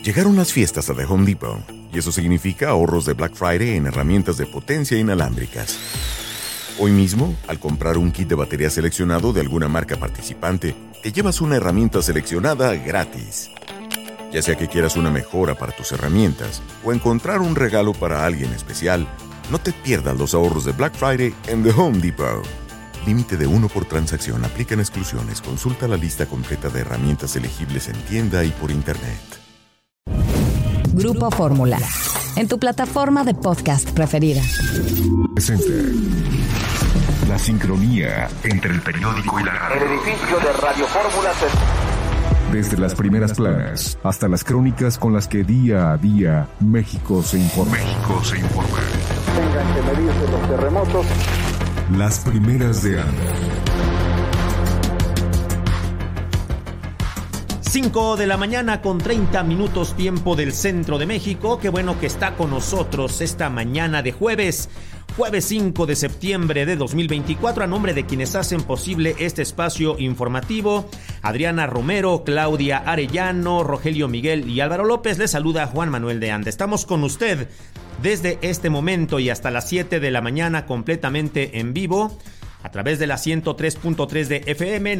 Llegaron las fiestas a The Home Depot, y eso significa ahorros de Black Friday en herramientas de potencia inalámbricas. Hoy mismo, al comprar un kit de batería seleccionado de alguna marca participante, te llevas una herramienta seleccionada gratis. Ya sea que quieras una mejora para tus herramientas o encontrar un regalo para alguien especial, no te pierdas los ahorros de Black Friday en The Home Depot. Límite de 1 por transacción. Aplican exclusiones. Consulta la lista completa de herramientas elegibles en tienda y por internet. Grupo Fórmula, en tu plataforma de podcast preferida. Presenta la sincronía entre el periódico y la radio. El edificio de Radio Fórmula Desde las primeras planas hasta las crónicas con las que día a día México se informa. tengan que medirse los terremotos. Las primeras de ANDA. 5 de la mañana con 30 minutos tiempo del centro de México. Qué bueno que está con nosotros esta mañana de jueves 5 de septiembre de 2024. A nombre de quienes hacen posible este espacio informativo, Adriana Romero, Claudia Arellano, Rogelio Miguel y Álvaro López, les saluda Juan Manuel de Anda. Estamos con usted desde este momento y hasta las 7 de la mañana completamente en vivo, a través de la 103.3 de FM,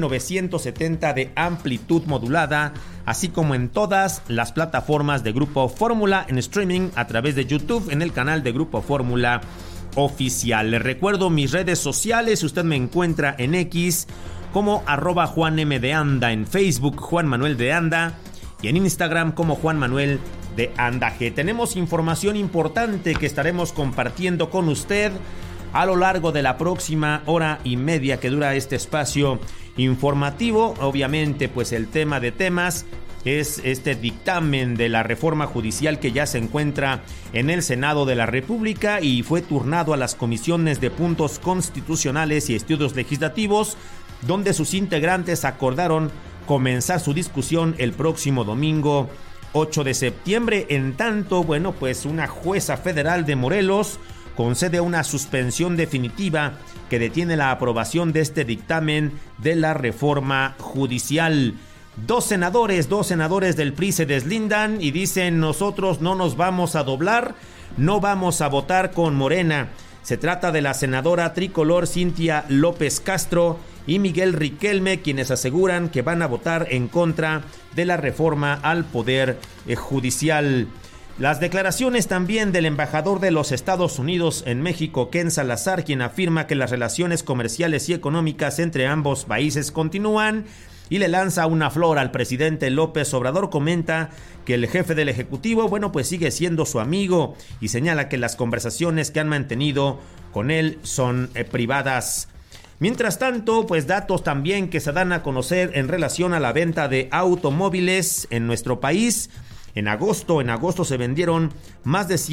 970 de amplitud modulada, así como en todas las plataformas de Grupo Fórmula, en streaming a través de YouTube, en el canal de Grupo Fórmula Oficial. Les recuerdo mis redes sociales. Usted me encuentra en X como @JuanM_de_Anda, en Facebook Juan Manuel de Anda y en Instagram como Juan Manuel de Anda G. Tenemos información importante que estaremos compartiendo con usted a lo largo de la próxima hora y media que dura este espacio informativo. Obviamente, pues el tema de temas es este dictamen de la reforma judicial que ya se encuentra en el Senado de la República y fue turnado a las comisiones de puntos constitucionales y estudios legislativos, donde sus integrantes acordaron comenzar su discusión el próximo domingo 8 de septiembre. En tanto, bueno, pues una jueza federal de Morelos concede una suspensión definitiva que detiene la aprobación de este dictamen de la reforma judicial. Dos senadores del PRI se deslindan y dicen: nosotros no nos vamos a doblar, no vamos a votar con Morena. Se trata de la senadora tricolor Cintia López Castro y Miguel Riquelme, quienes aseguran que van a votar en contra de la reforma al Poder Judicial. Las declaraciones también del embajador de los Estados Unidos en México, Ken Salazar, quien afirma que las relaciones comerciales y económicas entre ambos países continúan, y le lanza una flor al presidente López Obrador. Comenta que el jefe del Ejecutivo, bueno, pues sigue siendo su amigo y señala que las conversaciones que han mantenido con él son privadas. Mientras tanto, pues datos también que se dan a conocer en relación a la venta de automóviles en nuestro país. En agosto se vendieron más de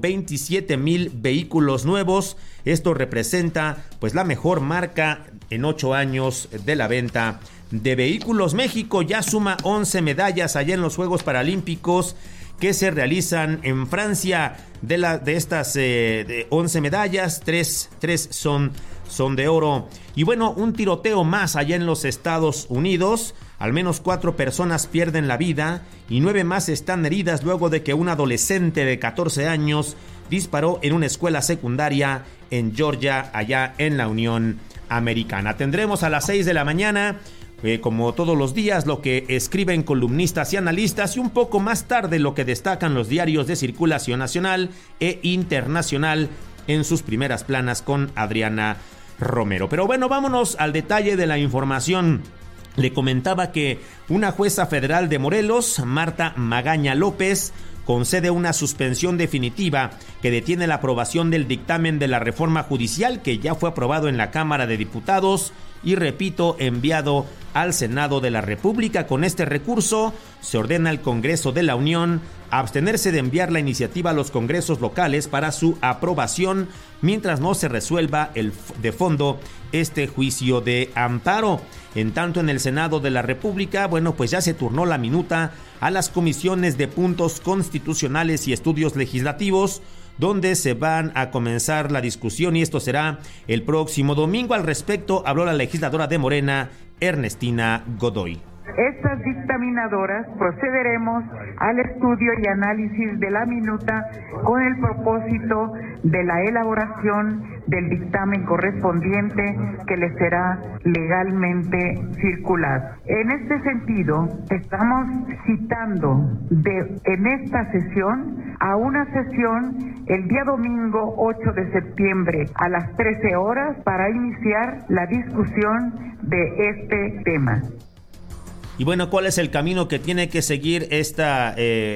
127,000 vehículos nuevos. Esto representa pues la mejor marca en 8 años de la venta de vehículos. México ya suma 11 medallas allá en los Juegos Paralímpicos que se realizan en Francia. De estas 11 medallas, 3 son de oro. Y bueno, un tiroteo más allá en los Estados Unidos. Al menos 4 personas pierden la vida y 9 más están heridas luego de que un adolescente de 14 años disparó en una escuela secundaria en Georgia, allá en la Unión Americana. Tendremos a las 6 de la mañana, como todos los días, lo que escriben columnistas y analistas, y un poco más tarde lo que destacan los diarios de circulación nacional e internacional en sus primeras planas con Adriana Romero. Pero bueno, vámonos al detalle de la información. Le comentaba que una jueza federal de Morelos, Marta Magaña López, concede una suspensión definitiva que detiene la aprobación del dictamen de la reforma judicial que ya fue aprobado en la Cámara de Diputados y, repito, enviado al Senado de la República. Con este recurso se ordena al Congreso de la Unión abstenerse de enviar la iniciativa a los congresos locales para su aprobación mientras no se resuelva de fondo este juicio de amparo. En tanto, en el Senado de la República, bueno, pues ya se turnó la minuta a las comisiones de puntos constitucionales y estudios legislativos, donde se van a comenzar la discusión, y esto será el próximo domingo. Al respecto habló la legisladora de Morena, Ernestina Godoy. Estas dictaminadoras procederemos al estudio y análisis de la minuta con el propósito de la elaboración del dictamen correspondiente que le será legalmente circulado. En este sentido, estamos citando en esta sesión a una sesión el día domingo 8 de septiembre a las 13 horas para iniciar la discusión de este tema. Y bueno, ¿cuál es el camino que tiene que seguir esta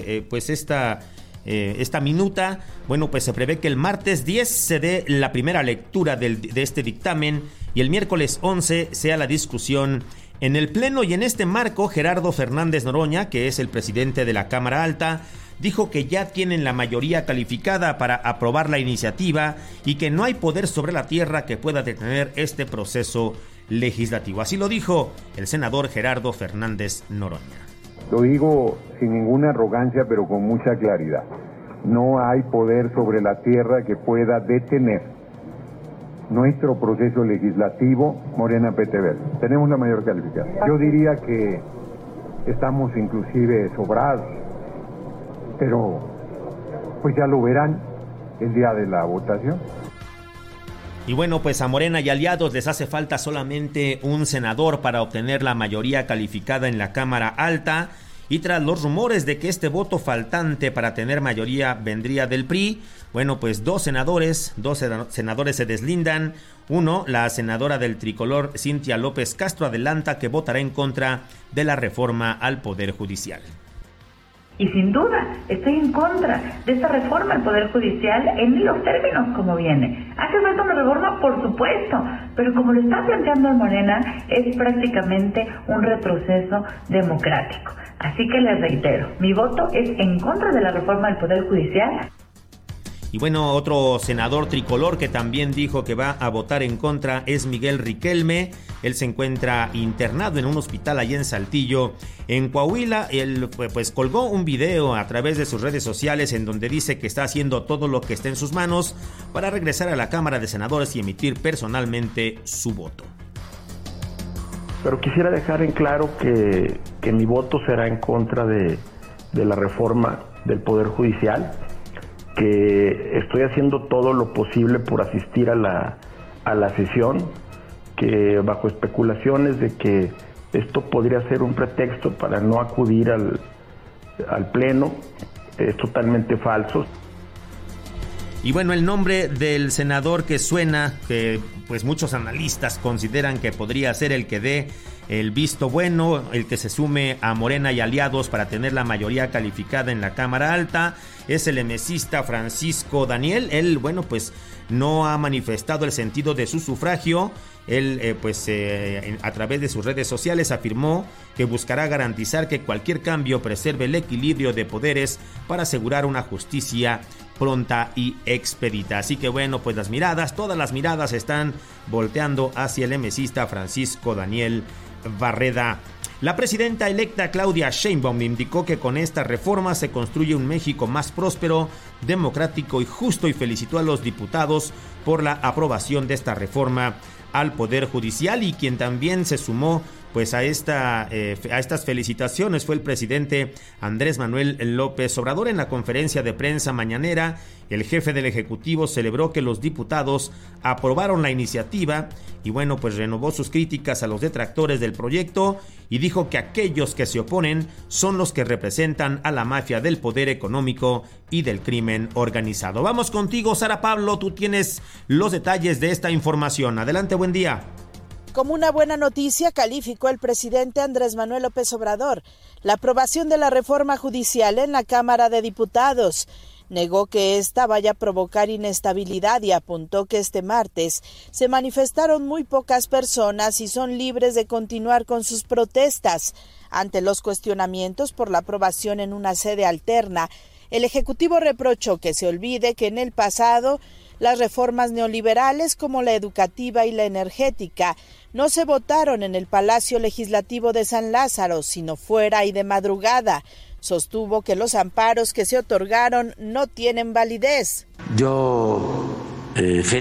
minuta? Bueno, pues se prevé que el martes 10 se dé la primera lectura de este dictamen y el miércoles 11 sea la discusión en el Pleno. Y en este marco, Gerardo Fernández Noroña, que es el presidente de la Cámara Alta, dijo que ya tienen la mayoría calificada para aprobar la iniciativa y que no hay poder sobre la tierra que pueda detener este proceso legislativo. Así lo dijo el senador Gerardo Fernández Noroña. Lo digo sin ninguna arrogancia, pero con mucha claridad. No hay poder sobre la tierra que pueda detener nuestro proceso legislativo, Morena PT Verde. Tenemos la mayor calificación. Yo diría que estamos inclusive sobrados, pero pues ya lo verán el día de la votación. Y bueno, pues a Morena y aliados les hace falta solamente un senador para obtener la mayoría calificada en la Cámara Alta. Y tras los rumores de que este voto faltante para tener mayoría vendría del PRI, bueno, pues dos senadores se deslindan. Uno, la senadora del tricolor Cintia López Castro, adelanta que votará en contra de la reforma al Poder Judicial. Y sin duda, estoy en contra de esta reforma al Poder Judicial en los términos como viene. ¿Hace falta una reforma? Por supuesto, pero como lo está planteando Morena, es prácticamente un retroceso democrático. Así que les reitero, mi voto es en contra de la reforma del Poder Judicial. Y bueno, otro senador tricolor que también dijo que va a votar en contra es Miguel Riquelme. Él se encuentra internado en un hospital allá en Saltillo, en Coahuila. Él pues colgó un video a través de sus redes sociales en donde dice que está haciendo todo lo que está en sus manos para regresar a la Cámara de Senadores y emitir personalmente su voto. Pero quisiera dejar en claro que mi voto será en contra de la reforma del Poder Judicial, que estoy haciendo todo lo posible por asistir a la sesión, que bajo especulaciones de que esto podría ser un pretexto para no acudir al Pleno, es totalmente falso. Y bueno, el nombre del senador que suena, que pues muchos analistas consideran que podría ser el que dé el visto bueno, el que se sume a Morena y aliados para tener la mayoría calificada en la Cámara Alta, es el emesista Francisco Daniel. Él, bueno, pues no ha manifestado el sentido de su sufragio. Él, a través de sus redes sociales afirmó que buscará garantizar que cualquier cambio preserve el equilibrio de poderes para asegurar una justicia pronta y expedita. Así que bueno, pues todas las miradas están volteando hacia el emesista Francisco Daniel Barreda. La presidenta electa Claudia Sheinbaum indicó que con esta reforma se construye un México más próspero, democrático y justo, y felicitó a los diputados por la aprobación de esta reforma al Poder Judicial. Y quien también se sumó pues a estas felicitaciones fue el presidente Andrés Manuel López Obrador. En la conferencia de prensa mañanera, el jefe del Ejecutivo celebró que los diputados aprobaron la iniciativa y bueno, pues renovó sus críticas a los detractores del proyecto y dijo que aquellos que se oponen son los que representan a la mafia del poder económico y del crimen organizado. Vamos contigo, Sara Pablo, tú tienes los detalles de esta información. Adelante, buen día. Como una buena noticia, calificó el presidente Andrés Manuel López Obrador la aprobación de la reforma judicial en la Cámara de Diputados. Negó que esta vaya a provocar inestabilidad y apuntó que este martes se manifestaron muy pocas personas y son libres de continuar con sus protestas. Ante los cuestionamientos por la aprobación en una sede alterna, el Ejecutivo reprochó que se olvide que en el pasado las reformas neoliberales como la educativa y la energética no se votaron en el Palacio Legislativo de San Lázaro, sino fuera y de madrugada. Sostuvo que los amparos que se otorgaron no tienen validez. Yo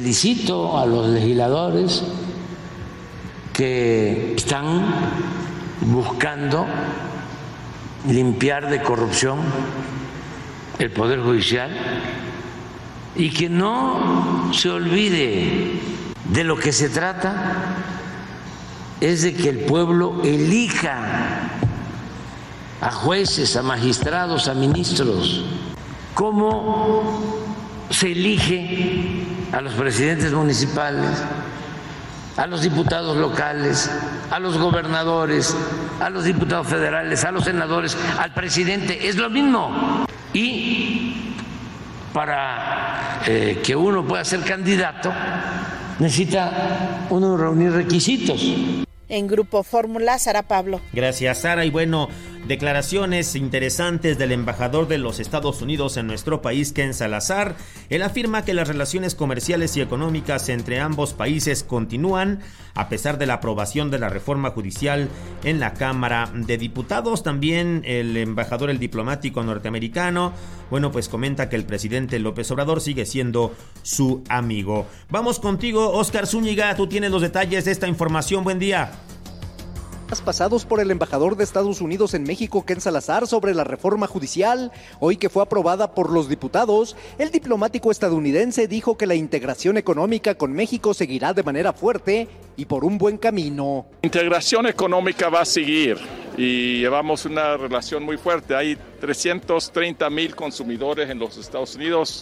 felicito a los legisladores que están buscando limpiar de corrupción el Poder Judicial y que no se olvide de lo que se trata es de que el pueblo elija a jueces, a magistrados, a ministros. ¿Cómo se elige a los presidentes municipales, a los diputados locales, a los gobernadores, a los diputados federales, a los senadores, al presidente? Es lo mismo. Y para que uno pueda ser candidato, necesita uno reunir requisitos. En Grupo Fórmula, Sara Pablo. Gracias, Sara. Y bueno, declaraciones interesantes del embajador de los Estados Unidos en nuestro país, Ken Salazar. Él afirma que las relaciones comerciales y económicas entre ambos países continúan a pesar de la aprobación de la reforma judicial en la Cámara de Diputados. También el embajador, el diplomático norteamericano, bueno, pues comenta que el presidente López Obrador sigue siendo su amigo. Vamos contigo, Óscar Zúñiga. Tú tienes los detalles de esta información. Buen día. Pasados por el embajador de Estados Unidos en México, Ken Salazar, sobre la reforma judicial, hoy que fue aprobada por los diputados, el diplomático estadounidense dijo que la integración económica con México seguirá de manera fuerte y por un buen camino. La integración económica va a seguir y llevamos una relación muy fuerte. Hay 330,000 consumidores en los Estados Unidos,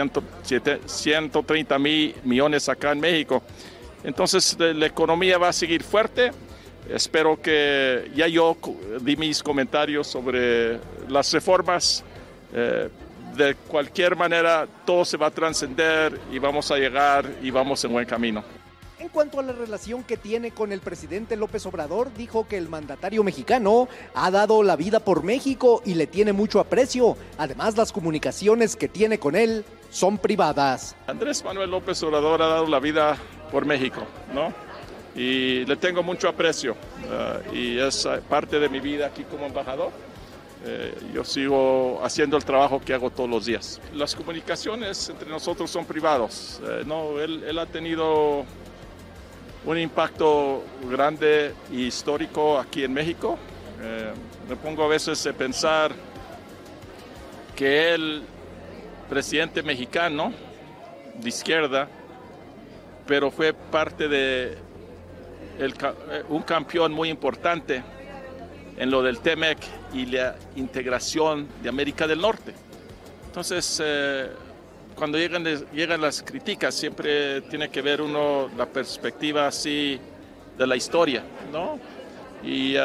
130 millones acá en México. Entonces la economía va a seguir fuerte. Espero que ya yo di mis comentarios sobre las reformas. De cualquier manera, todo se va a trascender y vamos a llegar y vamos en buen camino. En cuanto a la relación que tiene con el presidente López Obrador, dijo que el mandatario mexicano ha dado la vida por México y le tiene mucho aprecio. Además, las comunicaciones que tiene con él son privadas. Andrés Manuel López Obrador ha dado la vida por México, ¿no? Y le tengo mucho aprecio y es parte de mi vida aquí como embajador. Yo sigo haciendo el trabajo que hago todos los días. Las comunicaciones entre nosotros son privados. No, él ha tenido un impacto grande y histórico aquí en México. Me pongo a veces a pensar que él, presidente mexicano de izquierda, pero fue parte de un campeón muy importante en lo del TEMEC y la integración de América del Norte. Entonces, cuando llegan las críticas, siempre tiene que ver uno la perspectiva así de la historia, ¿no? Y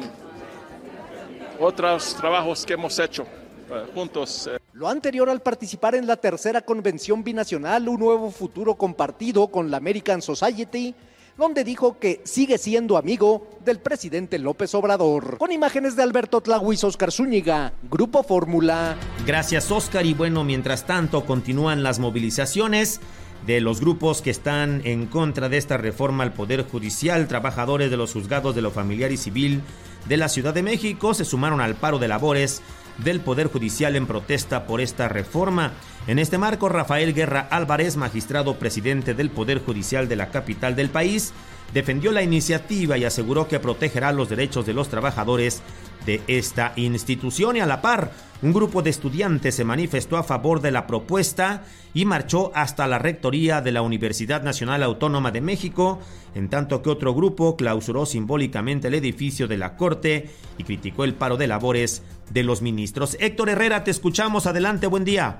otros trabajos que hemos hecho juntos. Lo anterior al participar en la tercera convención binacional, Un Nuevo Futuro Compartido con la American Society, donde dijo que sigue siendo amigo del presidente López Obrador. Con imágenes de Alberto Tlahuis, Óscar Zúñiga, Grupo Fórmula. Gracias, Óscar. Y bueno, mientras tanto continúan las movilizaciones de los grupos que están en contra de esta reforma al Poder Judicial. Trabajadores de los juzgados de lo familiar y civil de la Ciudad de México se sumaron al paro de labores del Poder Judicial en protesta por esta reforma. En este marco, Rafael Guerra Álvarez, magistrado presidente del Poder Judicial de la capital del país, defendió la iniciativa y aseguró que protegerá los derechos de los trabajadores de esta institución. Y a la par, un grupo de estudiantes se manifestó a favor de la propuesta y marchó hasta la rectoría de la Universidad Nacional Autónoma de México, en tanto que otro grupo clausuró simbólicamente el edificio de la Corte y criticó el paro de labores de los ministros. Héctor Herrera, te escuchamos. Adelante, buen día.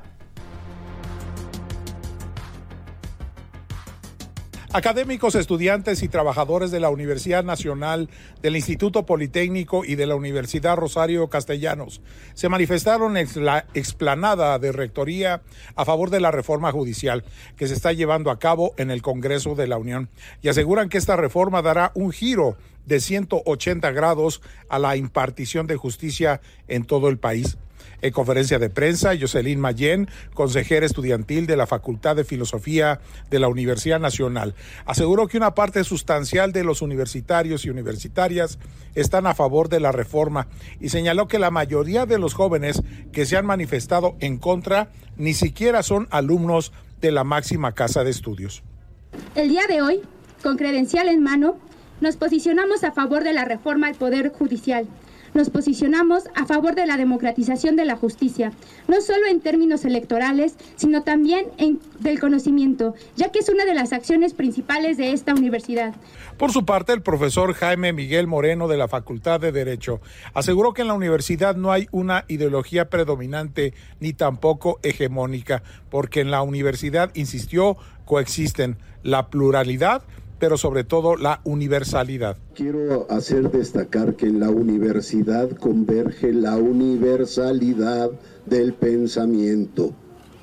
Académicos, estudiantes y trabajadores de la Universidad Nacional, del Instituto Politécnico y de la Universidad Rosario Castellanos se manifestaron en la explanada de Rectoría a favor de la reforma judicial que se está llevando a cabo en el Congreso de la Unión y aseguran que esta reforma dará un giro de 180 grados a la impartición de justicia en todo el país. En conferencia de prensa, Jocelyn Mayén, consejera estudiantil de la Facultad de Filosofía de la Universidad Nacional, aseguró que una parte sustancial de los universitarios y universitarias están a favor de la reforma y señaló que la mayoría de los jóvenes que se han manifestado en contra ni siquiera son alumnos de la máxima casa de estudios. El día de hoy, con credencial en mano, nos posicionamos a favor de la reforma al Poder Judicial. Nos posicionamos a favor de la democratización de la justicia, no solo en términos electorales, sino también del conocimiento, ya que es una de las acciones principales de esta universidad. Por su parte, el profesor Jaime Miguel Moreno de la Facultad de Derecho aseguró que en la universidad no hay una ideología predominante ni tampoco hegemónica, porque en la universidad, insistió, coexisten la pluralidad, pero sobre todo la universalidad. Quiero hacer destacar que en la universidad converge la universalidad del pensamiento.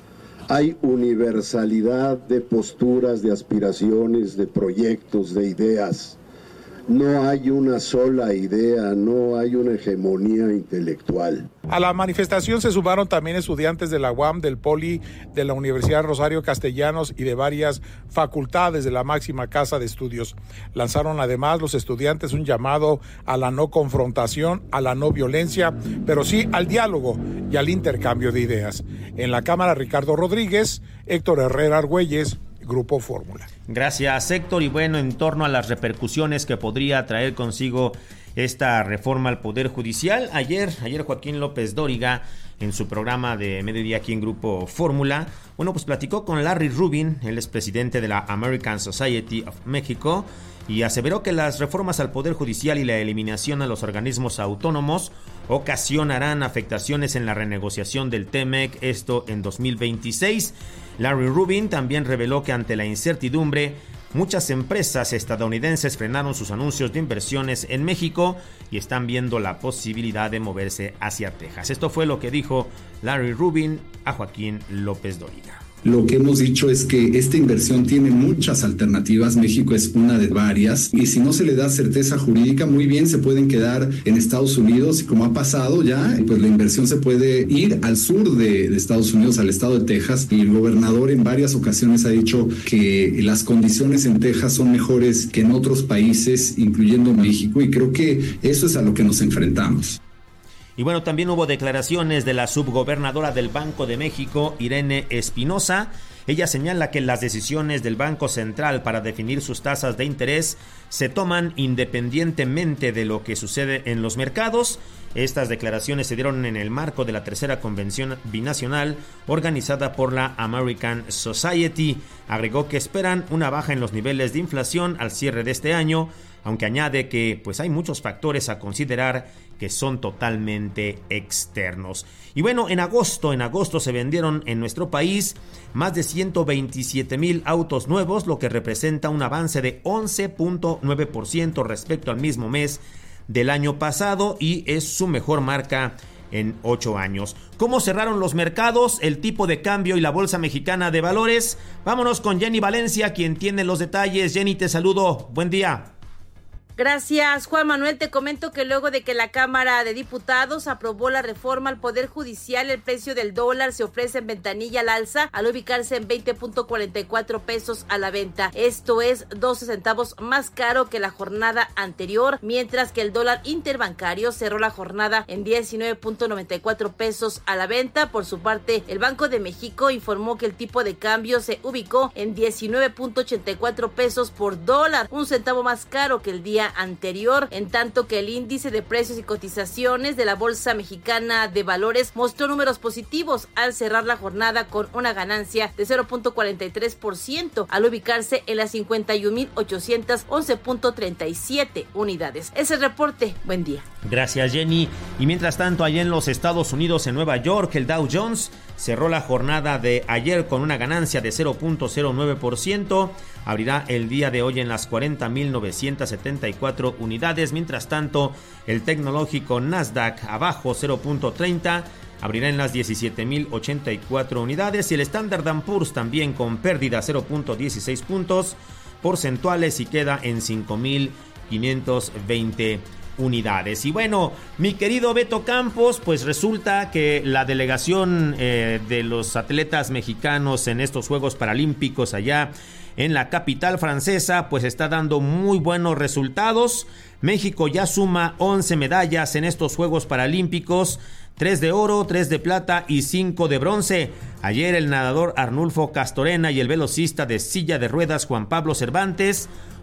Hay universalidad de posturas, de aspiraciones, de proyectos, de ideas. No hay una sola idea, no hay una hegemonía intelectual. A la manifestación se sumaron también estudiantes de la UAM, del Poli, de la Universidad Rosario Castellanos y de varias facultades de la máxima casa de estudios. Lanzaron además los estudiantes un llamado a la no confrontación, a la no violencia, pero sí al diálogo y al intercambio de ideas. En la Cámara, Ricardo Rodríguez, Héctor Herrera Argüelles, Grupo Fórmula. Gracias, Héctor. Y bueno, en torno a las repercusiones que podría traer consigo esta reforma al Poder Judicial, ayer Joaquín López Dóriga, en su programa de mediodía aquí en Grupo Fórmula, bueno, pues platicó con Larry Rubin, el expresidente de la American Society of Mexico, y aseveró que las reformas al Poder Judicial y la eliminación a los organismos autónomos ocasionarán afectaciones en la renegociación del TEMEC, esto en 2026. Larry Rubin también reveló que ante la incertidumbre, muchas empresas estadounidenses frenaron sus anuncios de inversiones en México y están viendo la posibilidad de moverse hacia Texas. Esto fue lo que dijo Larry Rubin a Joaquín López Dóriga. Lo que hemos dicho es que esta inversión tiene muchas alternativas, México es una de varias, y si no se le da certeza jurídica, muy bien se pueden quedar en Estados Unidos, y como ha pasado ya, pues la inversión se puede ir al sur de Estados Unidos, al estado de Texas, y el gobernador en varias ocasiones ha dicho que las condiciones en Texas son mejores que en otros países, incluyendo México, y creo que eso es a lo que nos enfrentamos. Y bueno, también hubo declaraciones de la subgobernadora del Banco de México, Irene Espinosa. Ella señala que las decisiones del Banco Central para definir sus tasas de interés se toman independientemente de lo que sucede en los mercados. Estas declaraciones se dieron en el marco de la tercera convención binacional organizada por la American Society. Agregó que esperan una baja en los niveles de inflación al cierre de este año, aunque añade que pues hay muchos factores a considerar que son totalmente externos. Y bueno, en agosto se vendieron en nuestro país más de 127,000 autos nuevos, lo que representa un avance de 11.9% respecto al mismo mes del año pasado y es su mejor marca en 8 años. ¿Cómo cerraron los mercados, el tipo de cambio y la Bolsa Mexicana de Valores? Vámonos con Jenny Valencia, quien tiene los detalles. Jenny, te saludo. Buen día. Gracias, Juan Manuel. Te comento que luego de que la Cámara de Diputados aprobó la reforma al Poder Judicial, el precio del dólar se ofrece en ventanilla al alza al ubicarse en 20.44 pesos a la venta. Esto es 12 centavos más caro que la jornada anterior, mientras que el dólar interbancario cerró la jornada en 19.94 pesos a la venta. Por su parte, el Banco de México informó que el tipo de cambio se ubicó en 19.84 pesos por dólar, un centavo más caro que el día anterior, en tanto que el índice de precios y cotizaciones de la Bolsa Mexicana de Valores mostró números positivos al cerrar la jornada con una ganancia de 0.43% al ubicarse en las 51,811.37 unidades. Ese reporte, buen día. Gracias, Jenny. Y mientras tanto, allá en los Estados Unidos, en Nueva York, el Dow Jones cerró la jornada de ayer con una ganancia de 0.09%. Abrirá el día de hoy en las 40,974 unidades. Mientras tanto, el tecnológico Nasdaq abajo 0.30. Abrirá en las 17,084 unidades. Y el Standard & Poor's también con pérdida 0.16 puntos porcentuales y queda en 5,520 unidades. Y bueno, mi querido Beto Campos, pues resulta que la delegación de los atletas mexicanos en estos Juegos Paralímpicos allá en la capital francesa, pues está dando muy buenos resultados. México ya suma 11 medallas en estos Juegos Paralímpicos, 3 de oro, 3 de plata y 5 de bronce. Ayer el nadador Arnulfo Castorena y el velocista de silla de ruedas Juan Pablo Cervantes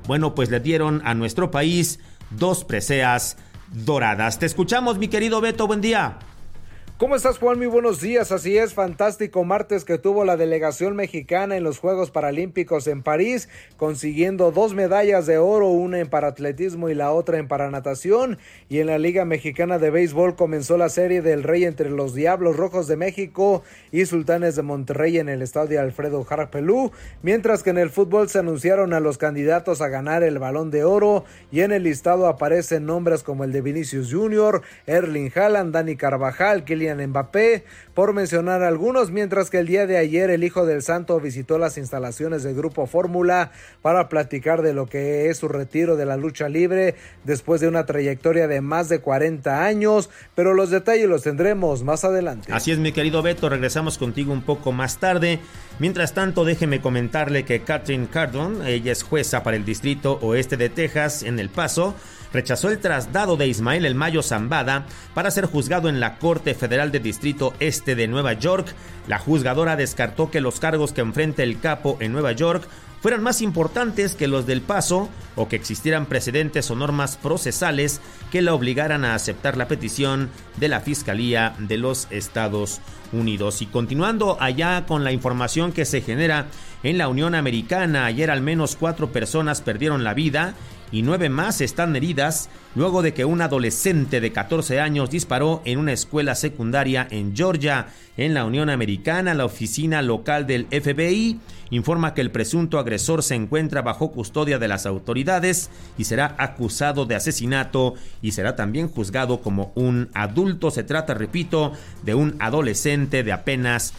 bueno, pues le dieron a nuestro país 2 preseas doradas. Te escuchamos, mi querido Beto, buen día. ¿Cómo estás, Juan? Muy buenos días. Así es, fantástico martes que tuvo la delegación mexicana en los Juegos Paralímpicos en París, consiguiendo 2 medallas de oro, una en paratletismo y la otra en paranatación. Y en la Liga Mexicana de Béisbol comenzó la Serie del Rey entre los Diablos Rojos de México y Sultanes de Monterrey en el estadio Alfredo Harpelú, mientras que en el fútbol se anunciaron a los candidatos a ganar el Balón de Oro, y en el listado aparecen nombres como el de Vinicius Jr., Erling Haaland, Dani Carvajal, Kylian Mbappé, por mencionar algunos, mientras que el día de ayer el hijo del santo visitó las instalaciones del Grupo Fórmula para platicar de lo que es su retiro de la lucha libre después de una trayectoria de más de 40 años, pero los detalles los tendremos más adelante. Así es, mi querido Beto, regresamos contigo un poco más tarde. Mientras tanto, déjeme comentarle que Catherine Cardon, ella es jueza para el Distrito Oeste de Texas en El Paso, rechazó el traslado de Ismael El Mayo Zambada para ser juzgado en la Corte Federal del Distrito Este de Nueva York. La juzgadora descartó que los cargos que enfrenta el capo en Nueva York fueran más importantes que los del Paso, o que existieran precedentes o normas procesales que la obligaran a aceptar la petición de la Fiscalía de los Estados Unidos. Y continuando allá con la información que se genera en la Unión Americana, ayer al menos 4 personas perdieron la vida y 9 más están heridas luego de que un adolescente de 14 años disparó en una escuela secundaria en Georgia. En la Unión Americana, la oficina local del FBI informa que el presunto agresor se encuentra bajo custodia de las autoridades y será acusado de asesinato y será también juzgado como un adulto. Se trata, repito, de un adolescente de apenas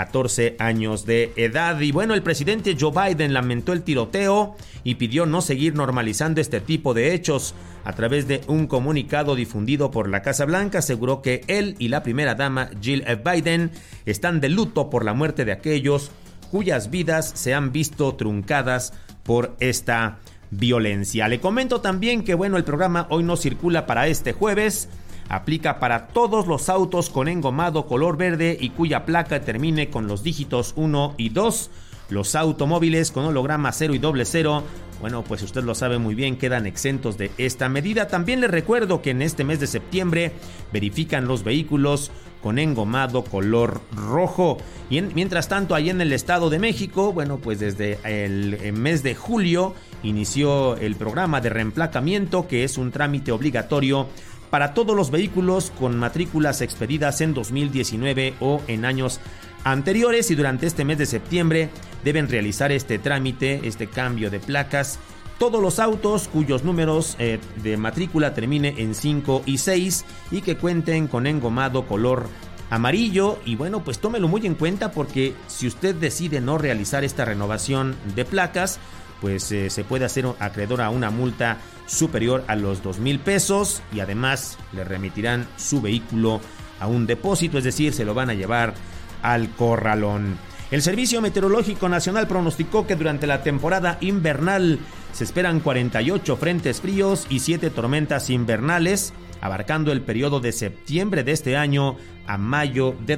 14 años de edad. Y bueno, el presidente Joe Biden lamentó el tiroteo y pidió no seguir normalizando este tipo de hechos. A través de un comunicado difundido por la Casa Blanca, aseguró que él y la primera dama Jill Biden están de luto por la muerte de aquellos cuyas vidas se han visto truncadas por esta violencia. Le comento también que bueno, el programa Hoy No Circula para este jueves aplica para todos los autos con engomado color verde y cuya placa termine con los dígitos 1 y 2. Los automóviles con holograma 0 y 00, bueno, pues usted lo sabe muy bien, quedan exentos de esta medida. También le recuerdo que en este mes de septiembre verifican los vehículos con engomado color rojo. Y mientras tanto, ahí en el Estado de México, bueno, pues desde el mes de julio inició el programa de reemplacamiento, que es un trámite obligatorio para todos los vehículos con matrículas expedidas en 2019 o en años anteriores, y durante este mes de septiembre deben realizar este trámite, este cambio de placas, todos los autos cuyos números de matrícula termine en 5 y 6 y que cuenten con engomado color amarillo. Y bueno, pues tómelo muy en cuenta, porque si usted decide no realizar esta renovación de placas, pues se puede hacer acreedor a una multa superior a los 2,000 pesos y además le remitirán su vehículo a un depósito, es decir, se lo van a llevar al corralón. El Servicio Meteorológico Nacional pronosticó que durante la temporada invernal se esperan 48 frentes fríos y 7 tormentas invernales, abarcando el periodo de septiembre de este año a mayo de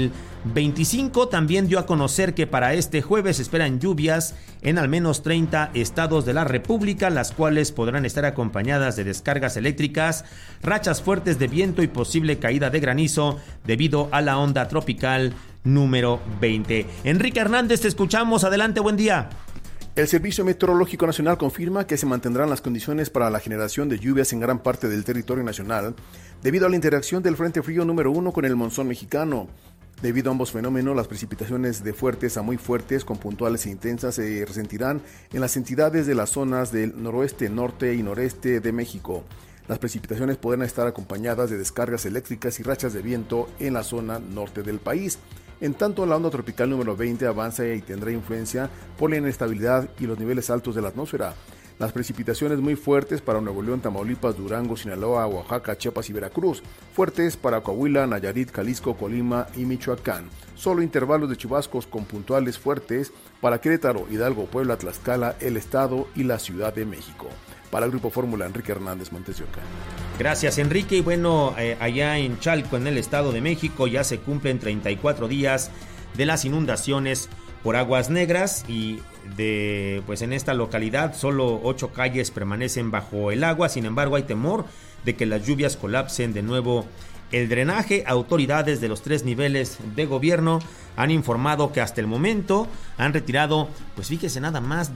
2025. También dio a conocer que para este jueves se esperan lluvias en al menos 30 estados de la República, las cuales podrán estar acompañadas de descargas eléctricas, rachas fuertes de viento y posible caída de granizo debido a la onda tropical número 20. Enrique Hernández, te escuchamos. Adelante, buen día. El Servicio Meteorológico Nacional confirma que se mantendrán las condiciones para la generación de lluvias en gran parte del territorio nacional debido a la interacción del Frente Frío número 1 con el monzón mexicano. Debido a ambos fenómenos, las precipitaciones de fuertes a muy fuertes con puntuales e intensas se resentirán en las entidades de las zonas del noroeste, norte y noreste de México. Las precipitaciones podrán estar acompañadas de descargas eléctricas y rachas de viento en la zona norte del país. En tanto, la onda tropical número 20 avanza y tendrá influencia por la inestabilidad y los niveles altos de la atmósfera. Las precipitaciones muy fuertes para Nuevo León, Tamaulipas, Durango, Sinaloa, Oaxaca, Chiapas y Veracruz. Fuertes para Coahuila, Nayarit, Jalisco, Colima y Michoacán. Solo intervalos de chubascos con puntuales fuertes para Querétaro, Hidalgo, Puebla, Tlaxcala, el Estado y la Ciudad de México. Para el Grupo Fórmula, Enrique Hernández, Montes de Oca. Gracias, Enrique. Y bueno, allá en Chalco, en el Estado de México, ya se cumplen 34 días de las inundaciones por aguas negras y pues en esta localidad solo 8 calles permanecen bajo el agua. Sin embargo, hay temor de que las lluvias colapsen de nuevo el drenaje. Autoridades de los 3 niveles de gobierno han informado que hasta el momento han retirado, pues fíjese nada más,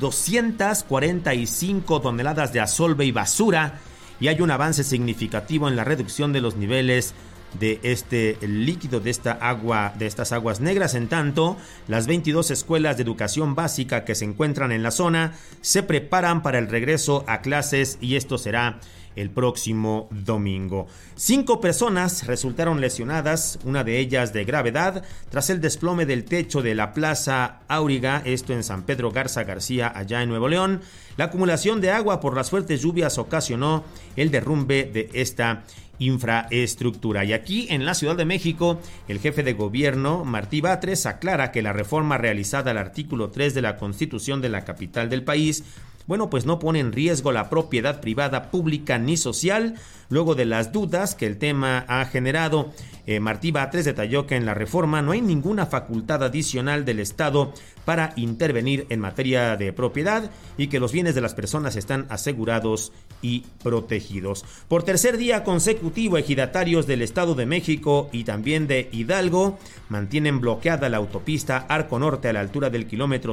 245 toneladas de asolve y basura, y hay un avance significativo en la reducción de los niveles de este líquido, de estas aguas negras. En tanto, las 22 escuelas de educación básica que se encuentran en la zona se preparan para el regreso a clases, y esto será el próximo domingo. 5 personas resultaron lesionadas, una de ellas de gravedad, tras el desplome del techo de la Plaza Auriga, esto en San Pedro Garza García, allá en Nuevo León. La acumulación de agua por las fuertes lluvias ocasionó el derrumbe de esta infraestructura. Y aquí en la Ciudad de México, el jefe de gobierno, Martí Batres, aclara que la reforma realizada al artículo 3 de la Constitución de la capital del país, bueno, pues no pone en riesgo la propiedad privada, pública ni social. Luego de las dudas que el tema ha generado, Martí Batres detalló que en la reforma no hay ninguna facultad adicional del Estado para intervenir en materia de propiedad y que los bienes de las personas están asegurados y protegidos. Por tercer día consecutivo, ejidatarios del Estado de México y también de Hidalgo mantienen bloqueada la autopista Arco Norte a la altura del kilómetro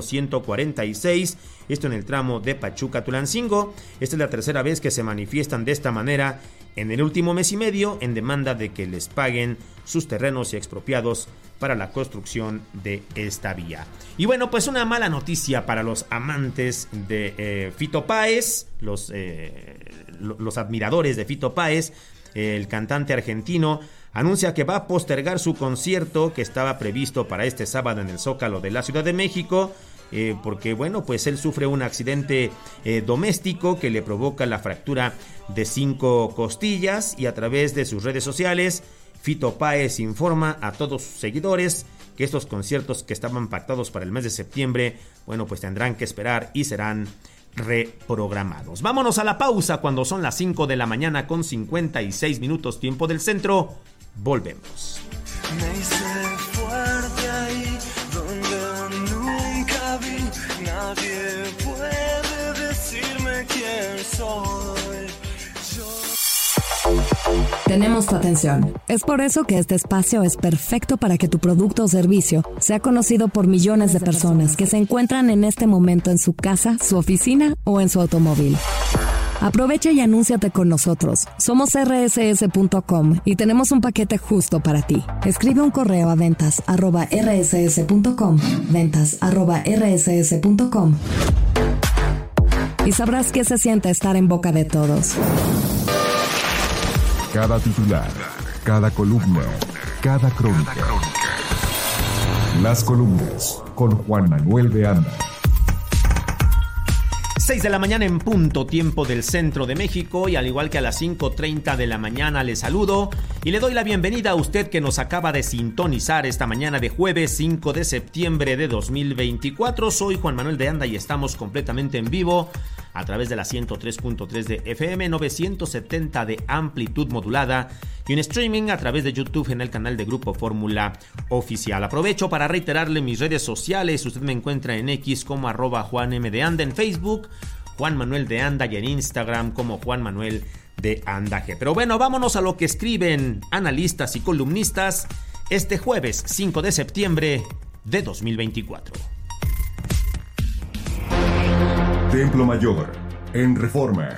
146, esto en el tramo de Pachuca-Tulancingo. Esta es la tercera vez que se manifiestan de esta manera en el último mes y medio en demanda de que les paguen sus terrenos y expropiados para la construcción de esta vía. Y bueno, pues una mala noticia para los amantes de Fito Páez, los admiradores de Fito Páez. El cantante argentino anuncia que va a postergar su concierto que estaba previsto para este sábado en el Zócalo de la Ciudad de México, porque bueno, pues él sufre un accidente doméstico que le provoca la fractura de 5 costillas, y a través de sus redes sociales Fito Páez informa a todos sus seguidores que estos conciertos que estaban pactados para el mes de septiembre, bueno, pues tendrán que esperar y serán reprogramados. Vámonos a la pausa cuando son las 5 de la mañana con 56 minutos tiempo del centro. Volvemos. Me hice fuerte ahí donde nunca vi. Nadie puede decirme quién soy. Tenemos tu atención. Es por eso que este espacio es perfecto para que tu producto o servicio sea conocido por millones de personas que se encuentran en este momento en su casa, su oficina o en su automóvil. Aprovecha y anúnciate con nosotros. Somos rss.com y tenemos un paquete justo para ti. Escribe un correo a ventas@rss.com, ventas@rss.com, y sabrás qué se siente estar en boca de todos. Cada titular, cada columna, cada crónica. Las columnas con Juan Manuel de Anda. 6 de la mañana en punto, tiempo del centro de México, y al igual que a las 5:30 de la mañana le saludo y le doy la bienvenida a usted que nos acaba de sintonizar esta mañana de jueves 5 de septiembre de 2024. Soy Juan Manuel de Anda y estamos completamente en vivo a través de la 103.3 de FM, 970 de amplitud modulada y en streaming a través de YouTube en el canal de Grupo Fórmula Oficial. Aprovecho para reiterarle mis redes sociales. Usted me encuentra en X como @JuanM_de_Anda, en Facebook Juan Manuel de Anda y en Instagram como Juan Manuel de Andaje. Pero bueno, vámonos a lo que escriben analistas y columnistas este jueves 5 de septiembre de 2024. Templo Mayor, en Reforma.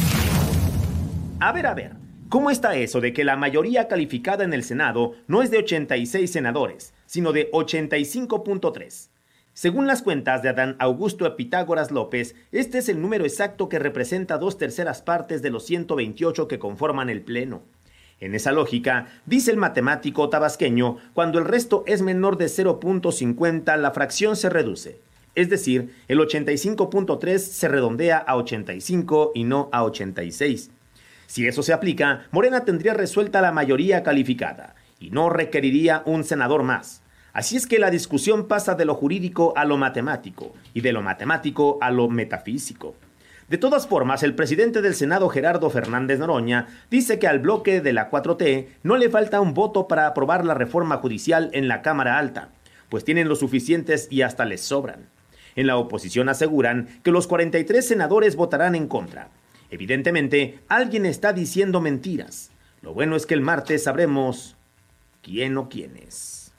A ver, ¿cómo está eso de que la mayoría calificada en el Senado no es de 86 senadores, sino de 85.3? Según las cuentas de Adán Augusto Epitágoras López, este es el número exacto que representa 2/3 partes de los 128 que conforman el Pleno. En esa lógica, dice el matemático tabasqueño, cuando el resto es menor de 0.50, la fracción se reduce. Es decir, el 85.3 se redondea a 85 y no a 86. Si eso se aplica, Morena tendría resuelta la mayoría calificada y no requeriría un senador más. Así es que la discusión pasa de lo jurídico a lo matemático y de lo matemático a lo metafísico. De todas formas, el presidente del Senado, Gerardo Fernández Noroña, dice que al bloque de la 4T no le falta un voto para aprobar la reforma judicial en la Cámara Alta, pues tienen los suficientes y hasta les sobran. En la oposición aseguran que los 43 senadores votarán en contra. Evidentemente, alguien está diciendo mentiras. Lo bueno es que el martes sabremos quién o quiénes.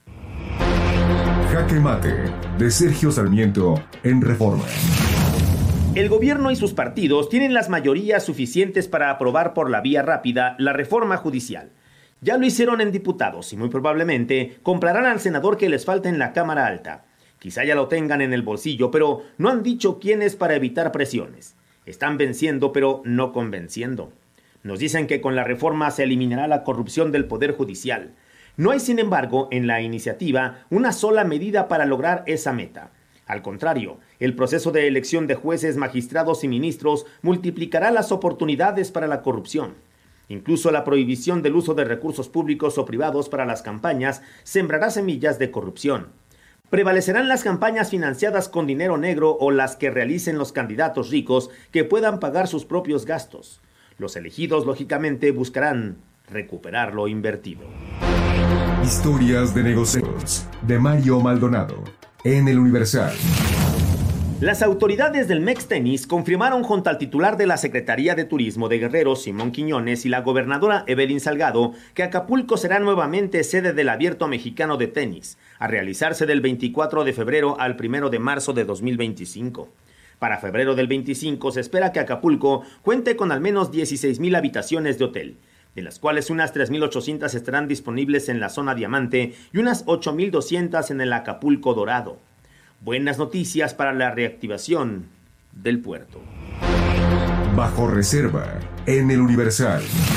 Jaque Mate, de Sergio Sarmiento, en Reforma. El gobierno y sus partidos tienen las mayorías suficientes para aprobar por la vía rápida la reforma judicial. Ya lo hicieron en diputados y muy probablemente comprarán al senador que les falta en la Cámara Alta. Quizá ya lo tengan en el bolsillo, pero no han dicho quién es para evitar presiones. Están venciendo, pero no convenciendo. Nos dicen que con la reforma se eliminará la corrupción del Poder Judicial. No hay, sin embargo, en la iniciativa una sola medida para lograr esa meta. Al contrario, el proceso de elección de jueces, magistrados y ministros multiplicará las oportunidades para la corrupción. Incluso la prohibición del uso de recursos públicos o privados para las campañas sembrará semillas de corrupción. Prevalecerán las campañas financiadas con dinero negro o las que realicen los candidatos ricos que puedan pagar sus propios gastos. Los elegidos, lógicamente, buscarán recuperar lo invertido. Historias de negocios, de Mario Maldonado, en El Universal. Las autoridades del Mex Tenis confirmaron junto al titular de la Secretaría de Turismo de Guerrero, Simón Quiñones, y la gobernadora Evelyn Salgado, que Acapulco será nuevamente sede del Abierto Mexicano de Tenis, a realizarse del 24 de febrero al 1 de marzo de 2025. Para febrero del 25 se espera que Acapulco cuente con al menos 16,000 habitaciones de hotel, de las cuales unas 3,800 estarán disponibles en la zona Diamante y unas 8,200 en el Acapulco Dorado. Buenas noticias para la reactivación del puerto. Bajo reserva, en El Universal.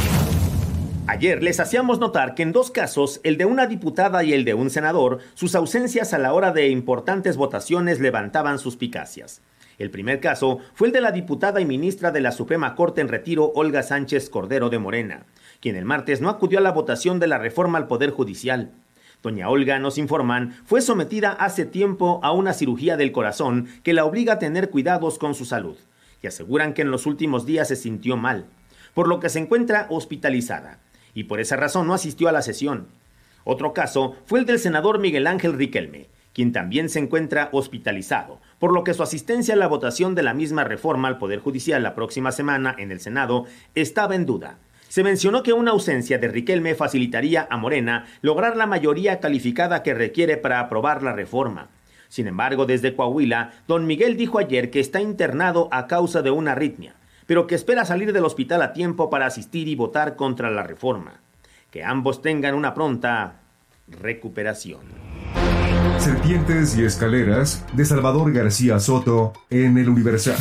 Ayer les hacíamos notar que en dos casos, el de una diputada y el de un senador, sus ausencias a la hora de importantes votaciones levantaban suspicacias. El primer caso fue el de la diputada y ministra de la Suprema Corte en retiro, Olga Sánchez Cordero de Morena, quien el martes no acudió a la votación de la reforma al Poder Judicial. Doña Olga, nos informan, fue sometida hace tiempo a una cirugía del corazón que la obliga a tener cuidados con su salud, y aseguran que en los últimos días se sintió mal, por lo que se encuentra hospitalizada, y por esa razón no asistió a la sesión. Otro caso fue el del senador Miguel Ángel Riquelme, quien también se encuentra hospitalizado, por lo que su asistencia a la votación de la misma reforma al Poder Judicial la próxima semana en el Senado estaba en duda. Se mencionó que una ausencia de Riquelme facilitaría a Morena lograr la mayoría calificada que requiere para aprobar la reforma. Sin embargo, desde Coahuila, don Miguel dijo ayer que está internado a causa de una arritmia, pero que espera salir del hospital a tiempo para asistir y votar contra la reforma. Que ambos tengan una pronta recuperación. Serpientes y escaleras, de Salvador García Soto, en El Universal.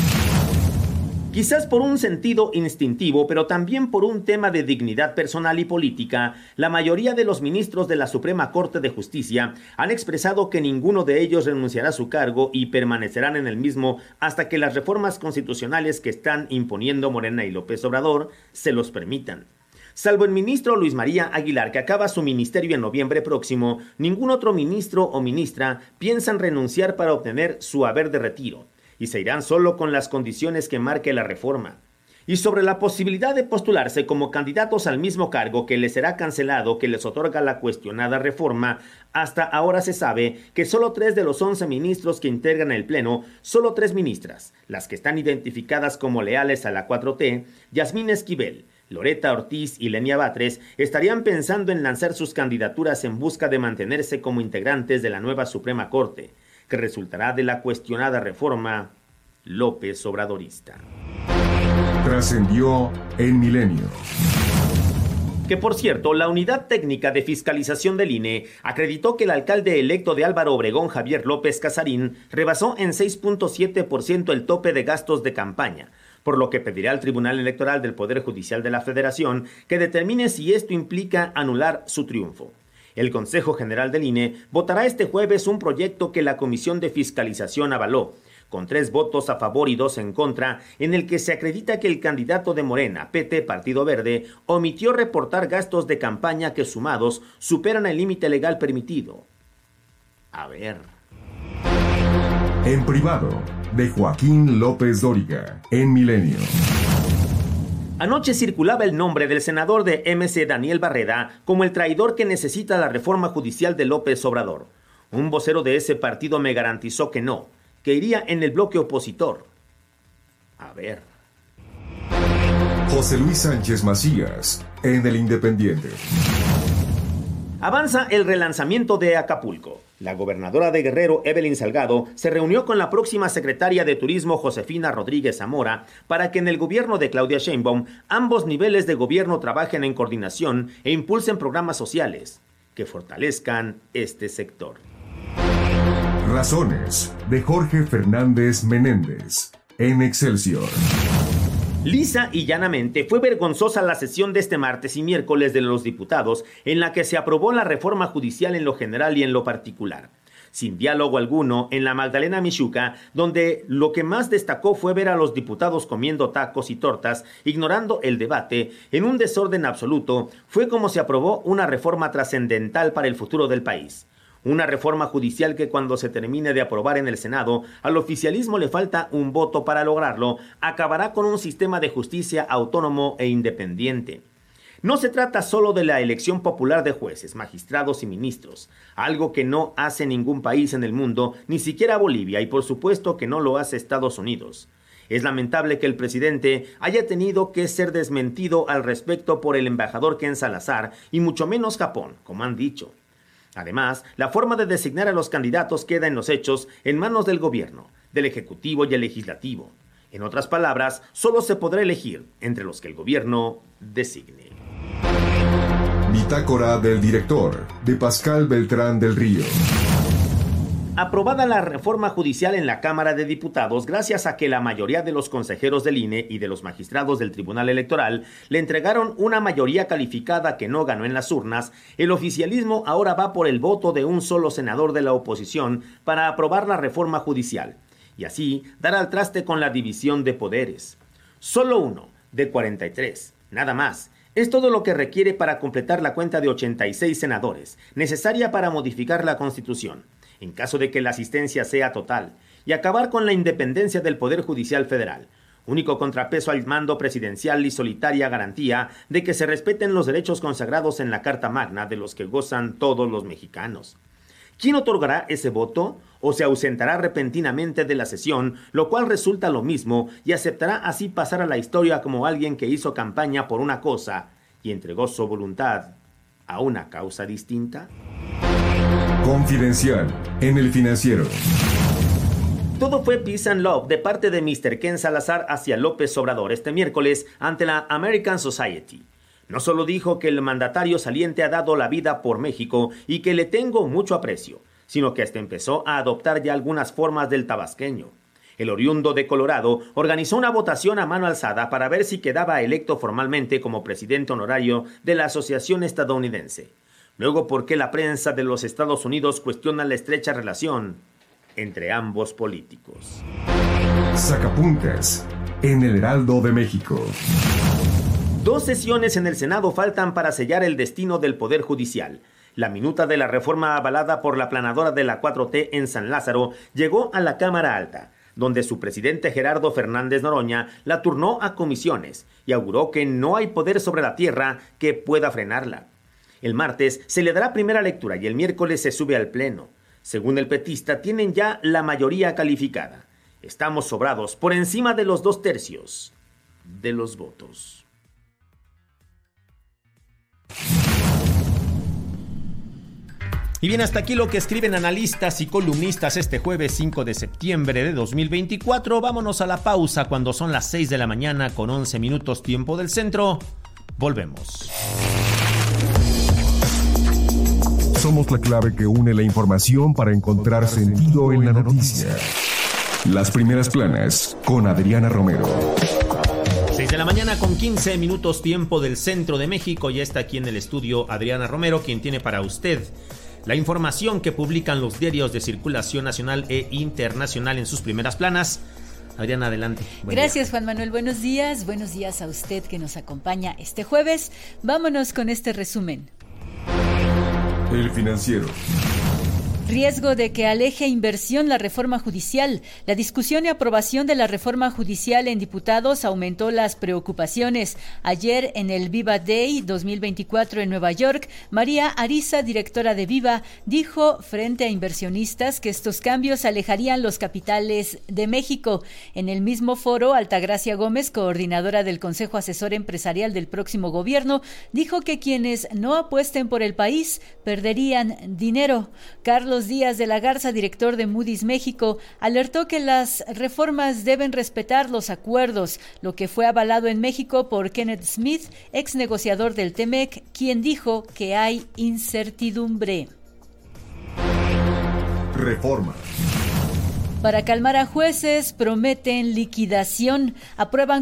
Quizás por un sentido instintivo, pero también por un tema de dignidad personal y política, la mayoría de los ministros de la Suprema Corte de Justicia han expresado que ninguno de ellos renunciará a su cargo y permanecerán en el mismo hasta que las reformas constitucionales que están imponiendo Morena y López Obrador se los permitan. Salvo el ministro Luis María Aguilar, que acaba su ministerio en noviembre próximo, ningún otro ministro o ministra piensan renunciar para obtener su haber de retiro, y se irán solo con las condiciones que marque la reforma. Y sobre la posibilidad de postularse como candidatos al mismo cargo que les será cancelado que les otorga la cuestionada reforma, hasta ahora se sabe que solo 3 de los 11 ministros que integran el Pleno, solo 3 ministras, las que están identificadas como leales a la 4T, Yasmín Esquivel, Loreta Ortiz y Lenia Batres, estarían pensando en lanzar sus candidaturas en busca de mantenerse como integrantes de la nueva Suprema Corte, que resultará de la cuestionada reforma López Obradorista. Trascendió en Milenio. Que por cierto, la Unidad Técnica de Fiscalización del INE acreditó que el alcalde electo de Álvaro Obregón, Javier López Casarín, rebasó en 6.7% el tope de gastos de campaña, por lo que pedirá al Tribunal Electoral del Poder Judicial de la Federación que determine si esto implica anular su triunfo. El Consejo General del INE votará este jueves un proyecto que la Comisión de Fiscalización avaló, con 3 votos a favor y 2 en contra, en el que se acredita que el candidato de Morena, PT Partido Verde, omitió reportar gastos de campaña que sumados superan el límite legal permitido. A ver. En privado, de Joaquín López Dóriga, en Milenio. Anoche circulaba el nombre del senador de MC Daniel Barreda como el traidor que necesita la reforma judicial de López Obrador. Un vocero de ese partido me garantizó que no, que iría en el bloque opositor. A ver. José Luis Sánchez Macías, en El Independiente. Avanza el relanzamiento de Acapulco. La gobernadora de Guerrero, Evelyn Salgado, se reunió con la próxima secretaria de Turismo, Josefina Rodríguez Zamora, para que en el gobierno de Claudia Sheinbaum ambos niveles de gobierno trabajen en coordinación e impulsen programas sociales que fortalezcan este sector. Razones, de Jorge Fernández Menéndez, en Excelsior. Lisa y llanamente fue vergonzosa la sesión de este martes y miércoles de los diputados en la que se aprobó la reforma judicial en lo general y en lo particular. Sin diálogo alguno en la Magdalena Mixhuca, donde lo que más destacó fue ver a los diputados comiendo tacos y tortas, ignorando el debate, en un desorden absoluto, fue como se aprobó una reforma trascendental para el futuro del país. Una reforma judicial que cuando se termine de aprobar en el Senado, al oficialismo le falta un voto para lograrlo, acabará con un sistema de justicia autónomo e independiente. No se trata solo de la elección popular de jueces, magistrados y ministros, algo que no hace ningún país en el mundo, ni siquiera Bolivia, y por supuesto que no lo hace Estados Unidos. Es lamentable que el presidente haya tenido que ser desmentido al respecto por el embajador Ken Salazar, y mucho menos Japón, como han dicho. Además, la forma de designar a los candidatos queda en los hechos en manos del gobierno, del ejecutivo y el legislativo. En otras palabras, solo se podrá elegir entre los que el gobierno designe. Bitácora del director, de Pascal Beltrán del Río. Aprobada la reforma judicial en la Cámara de Diputados gracias a que la mayoría de los consejeros del INE y de los magistrados del Tribunal Electoral le entregaron una mayoría calificada que no ganó en las urnas, el oficialismo ahora va por el voto de un solo senador de la oposición para aprobar la reforma judicial y así dar al traste con la división de poderes. Solo uno, de 43, nada más. Es todo lo que requiere para completar la cuenta de 86 senadores, necesaria para modificar la Constitución, en caso de que la asistencia sea total, y acabar con la independencia del Poder Judicial Federal, único contrapeso al mando presidencial y solitaria garantía de que se respeten los derechos consagrados en la Carta Magna de los que gozan todos los mexicanos. ¿Quién otorgará ese voto? ¿O se ausentará repentinamente de la sesión, lo cual resulta lo mismo, y aceptará así pasar a la historia como alguien que hizo campaña por una cosa y entregó su voluntad a una causa distinta? Confidencial, en El Financiero. Todo fue peace and love de parte de Mr. Ken Salazar hacia López Obrador este miércoles ante la American Society. No solo dijo que el mandatario saliente ha dado la vida por México y que le tengo mucho aprecio, sino que hasta empezó a adoptar ya algunas formas del tabasqueño. El oriundo de Colorado organizó una votación a mano alzada para ver si quedaba electo formalmente como presidente honorario de la Asociación Estadounidense. Luego, ¿por qué la prensa de los Estados Unidos cuestiona la estrecha relación entre ambos políticos? Sacapuntas, en El Heraldo de México. 2 sesiones en el Senado faltan para sellar el destino del Poder Judicial. La minuta de la reforma avalada por la planadora de la 4T en San Lázaro llegó a la Cámara Alta, donde su presidente Gerardo Fernández Noroña la turnó a comisiones y auguró que no hay poder sobre la tierra que pueda frenarla. El martes se le dará primera lectura y el miércoles se sube al Pleno. Según el petista, tienen ya la mayoría calificada. Estamos sobrados por encima de los 2/3 de los votos. Y bien, hasta aquí lo que escriben analistas y columnistas este jueves 5 de septiembre de 2024. Vámonos a la pausa cuando son las 6 de la mañana con 11 minutos tiempo del centro. Volvemos. Somos la clave que une la información para encontrar sentido en la noticia. Las primeras planas con Adriana Romero. 6 de la mañana con 15 minutos tiempo del centro de México. Ya está aquí en el estudio Adriana Romero, quien tiene para usted la información que publican los diarios de circulación nacional e internacional en sus primeras planas. Adriana, adelante. Gracias, Juan Manuel. Buenos días a usted que nos acompaña este jueves. Vámonos con este resumen. El Financiero. Riesgo de que aleje inversión la reforma judicial. La discusión y aprobación de la reforma judicial en diputados aumentó las preocupaciones. Ayer, en el Viva Day 2024 en Nueva York, María Ariza, directora de Viva, dijo frente a inversionistas que estos cambios alejarían los capitales de México. En el mismo foro, Altagracia Gómez, coordinadora del Consejo Asesor Empresarial del próximo gobierno, dijo que quienes no apuesten por el país perderían dinero. Carlos Díaz de la Garza, director de Moody's México, alertó que las reformas deben respetar los acuerdos, lo que fue avalado en México por Kenneth Smith, ex negociador del TEMEC, quien dijo que hay incertidumbre. Reforma. Para calmar a jueces, prometen liquidación. Aprueba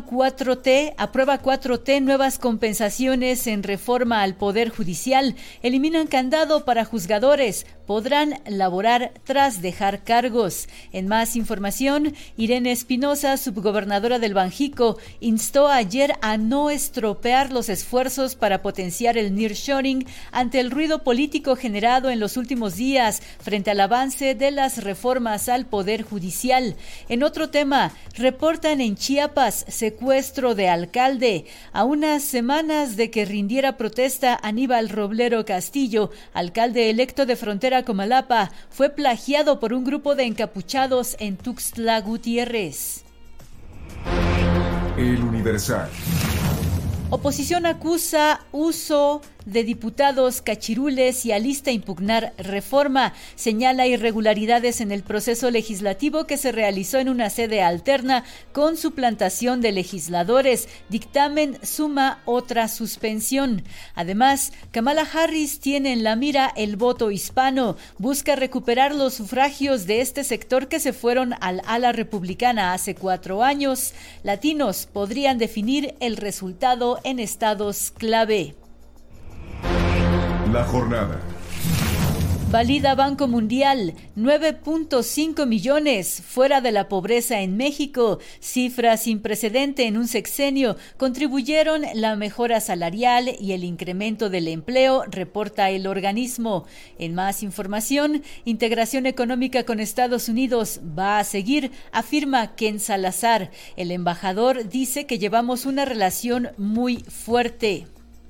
4T nuevas compensaciones en reforma al Poder Judicial. Eliminan candado para juzgadores. Podrán laborar tras dejar cargos. En más información, Irene Espinosa, subgobernadora del Banjico, instó ayer a no estropear los esfuerzos para potenciar el nearshoring ante el ruido político generado en los últimos días frente al avance de las reformas al Poder Judicial. En otro tema, reportan en Chiapas secuestro de alcalde. A unas semanas de que rindiera protesta Aníbal Roblero Castillo, alcalde electo de Frontera Comalapa, fue plagiado por un grupo de encapuchados en Tuxtla Gutiérrez. El Universal. Oposición acusa uso de diputados cachirules y alista impugnar reforma. Señala irregularidades en el proceso legislativo que se realizó en una sede alterna con suplantación de legisladores. Dictamen suma otra suspensión. Además, Kamala Harris tiene en la mira el voto hispano. Busca recuperar los sufragios de este sector que se fueron al ala republicana hace 4 años. Latinos podrían definir el resultado en estados clave. La jornada. Valida Banco Mundial, 9.5 millones fuera de la pobreza en México. Cifras sin precedente en un sexenio contribuyeron la mejora salarial y el incremento del empleo, reporta el organismo. En más información, integración económica con Estados Unidos va a seguir, afirma Ken Salazar. El embajador dice que llevamos una relación muy fuerte.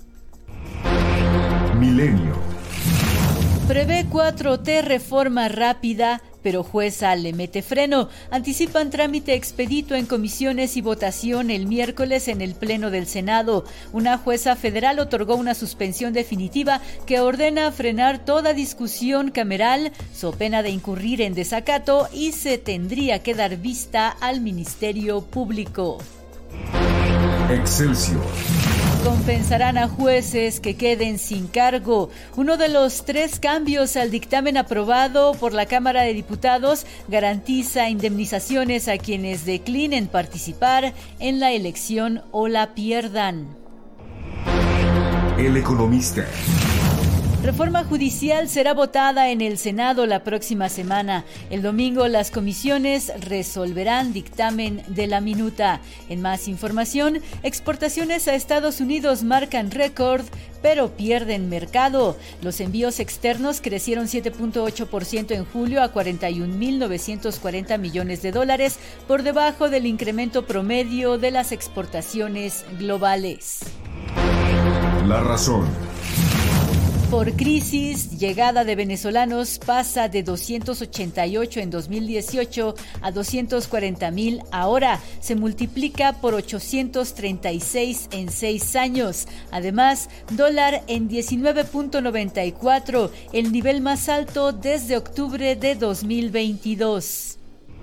Milenio. Prevé 4T reforma rápida, pero jueza le mete freno. Anticipan trámite expedito en comisiones y votación el miércoles en el Pleno del Senado. Una jueza federal otorgó una suspensión definitiva que ordena frenar toda discusión cameral, so pena de incurrir en desacato, y se tendría que dar vista al Ministerio Público. Excelsior. Compensarán a jueces que queden sin cargo. Uno de los 3 cambios al dictamen aprobado por la Cámara de Diputados garantiza indemnizaciones a quienes declinen participar en la elección o la pierdan. El Economista. Reforma judicial será votada en el Senado la próxima semana. El domingo las comisiones resolverán dictamen de la minuta. En más información, exportaciones a Estados Unidos marcan récord, pero pierden mercado. Los envíos externos crecieron 7.8% en julio a 41.940 millones de dólares, por debajo del incremento promedio de las exportaciones globales. La razón. Por crisis, llegada de venezolanos pasa de 288 en 2018 a 240,000 ahora. Se multiplica por 836 en 6 años. Además, dólar en 19.94, el nivel más alto desde octubre de 2022.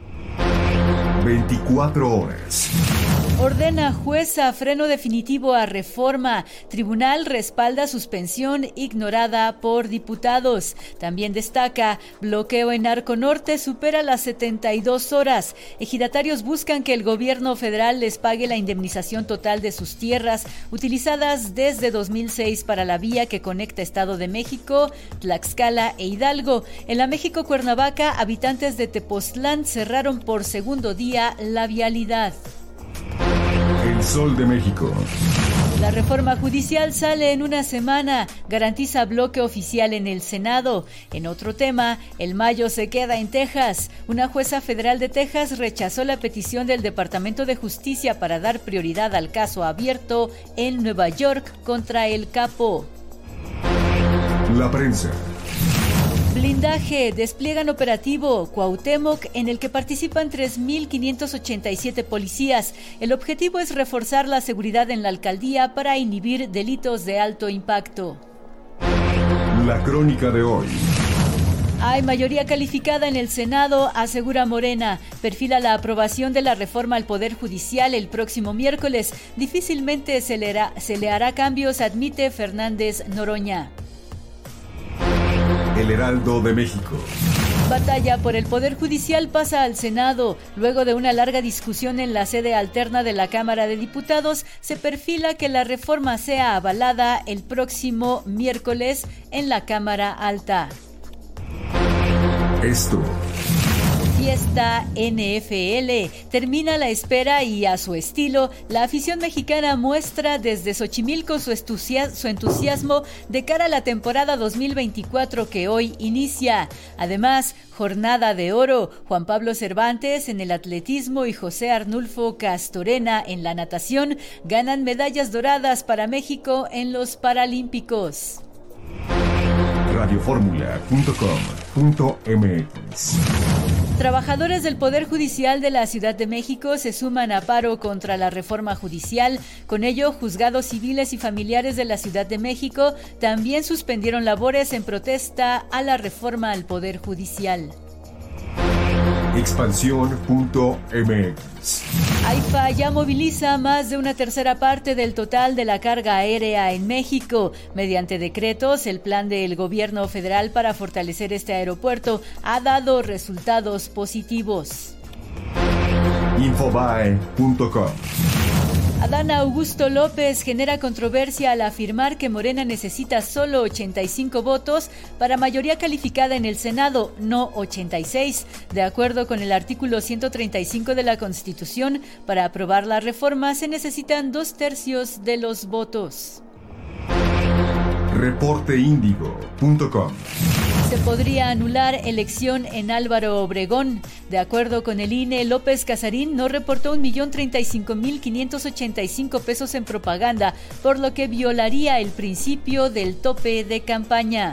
24 horas. Ordena jueza freno definitivo a reforma. Tribunal respalda suspensión ignorada por diputados. También destaca, bloqueo en Arco Norte supera las 72 horas. Ejidatarios buscan que el gobierno federal les pague la indemnización total de sus tierras utilizadas desde 2006 para la vía que conecta Estado de México, Tlaxcala e Hidalgo. En la México-Cuernavaca, habitantes de Tepoztlán cerraron por segundo día la vialidad. El El Sol de México. La reforma judicial sale en una semana, garantiza bloque oficial en el Senado. En otro tema, el Mayo se queda en Texas. Una jueza federal de Texas rechazó la petición del Departamento de Justicia para dar prioridad al caso abierto en Nueva York contra el capo. La prensa. Blindaje, despliegan operativo Cuauhtémoc en el que participan 3.587 policías. El objetivo es reforzar la seguridad en la alcaldía para inhibir delitos de alto impacto. La crónica de hoy. Hay mayoría calificada en el Senado, asegura Morena. Perfila la aprobación de la reforma al Poder Judicial el próximo miércoles. Difícilmente se le hará cambios, admite Fernández Noroña. El Heraldo de México. Batalla por el Poder Judicial pasa al Senado. Luego de una larga discusión en la sede alterna de la Cámara de Diputados, se perfila que la reforma sea avalada el próximo miércoles en la Cámara Alta. Esto. Fiesta NFL. Termina la espera y a su estilo, la afición mexicana muestra desde Xochimilco su entusiasmo de cara a la temporada 2024 que hoy inicia. Además, jornada de oro. Juan Pablo Cervantes en el atletismo y José Arnulfo Castorena en la natación ganan medallas doradas para México en los Paralímpicos. Radioformula.com.mx. Trabajadores del Poder Judicial de la Ciudad de México se suman a paro contra la reforma judicial. Con ello, juzgados civiles y familiares de la Ciudad de México también suspendieron labores en protesta a la reforma al Poder Judicial. Expansión.mx. AIFA ya moviliza más de una tercera parte del total de la carga aérea en México. Mediante decretos, el plan del gobierno federal para fortalecer este aeropuerto ha dado resultados positivos. Infobae.com. Adán Augusto López genera controversia al afirmar que Morena necesita solo 85 votos para mayoría calificada en el Senado, no 86. De acuerdo con el artículo 135 de la Constitución, para aprobar la reforma se necesitan 2/3 de los votos. Reporteindigo.com. Se podría anular elección en Álvaro Obregón. De acuerdo con el INE, López Casarín no reportó 1,035,585 pesos en propaganda, por lo que violaría el principio del tope de campaña.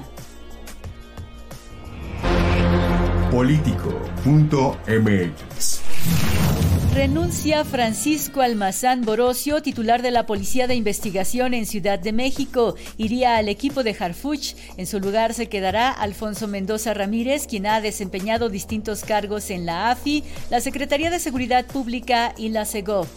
Político.mx. Renuncia Francisco Almazán Borocio, titular de la Policía de Investigación en Ciudad de México. Iría al equipo de Harfuch. En su lugar se quedará Alfonso Mendoza Ramírez, quien ha desempeñado distintos cargos en la AFI, la Secretaría de Seguridad Pública y la Segov.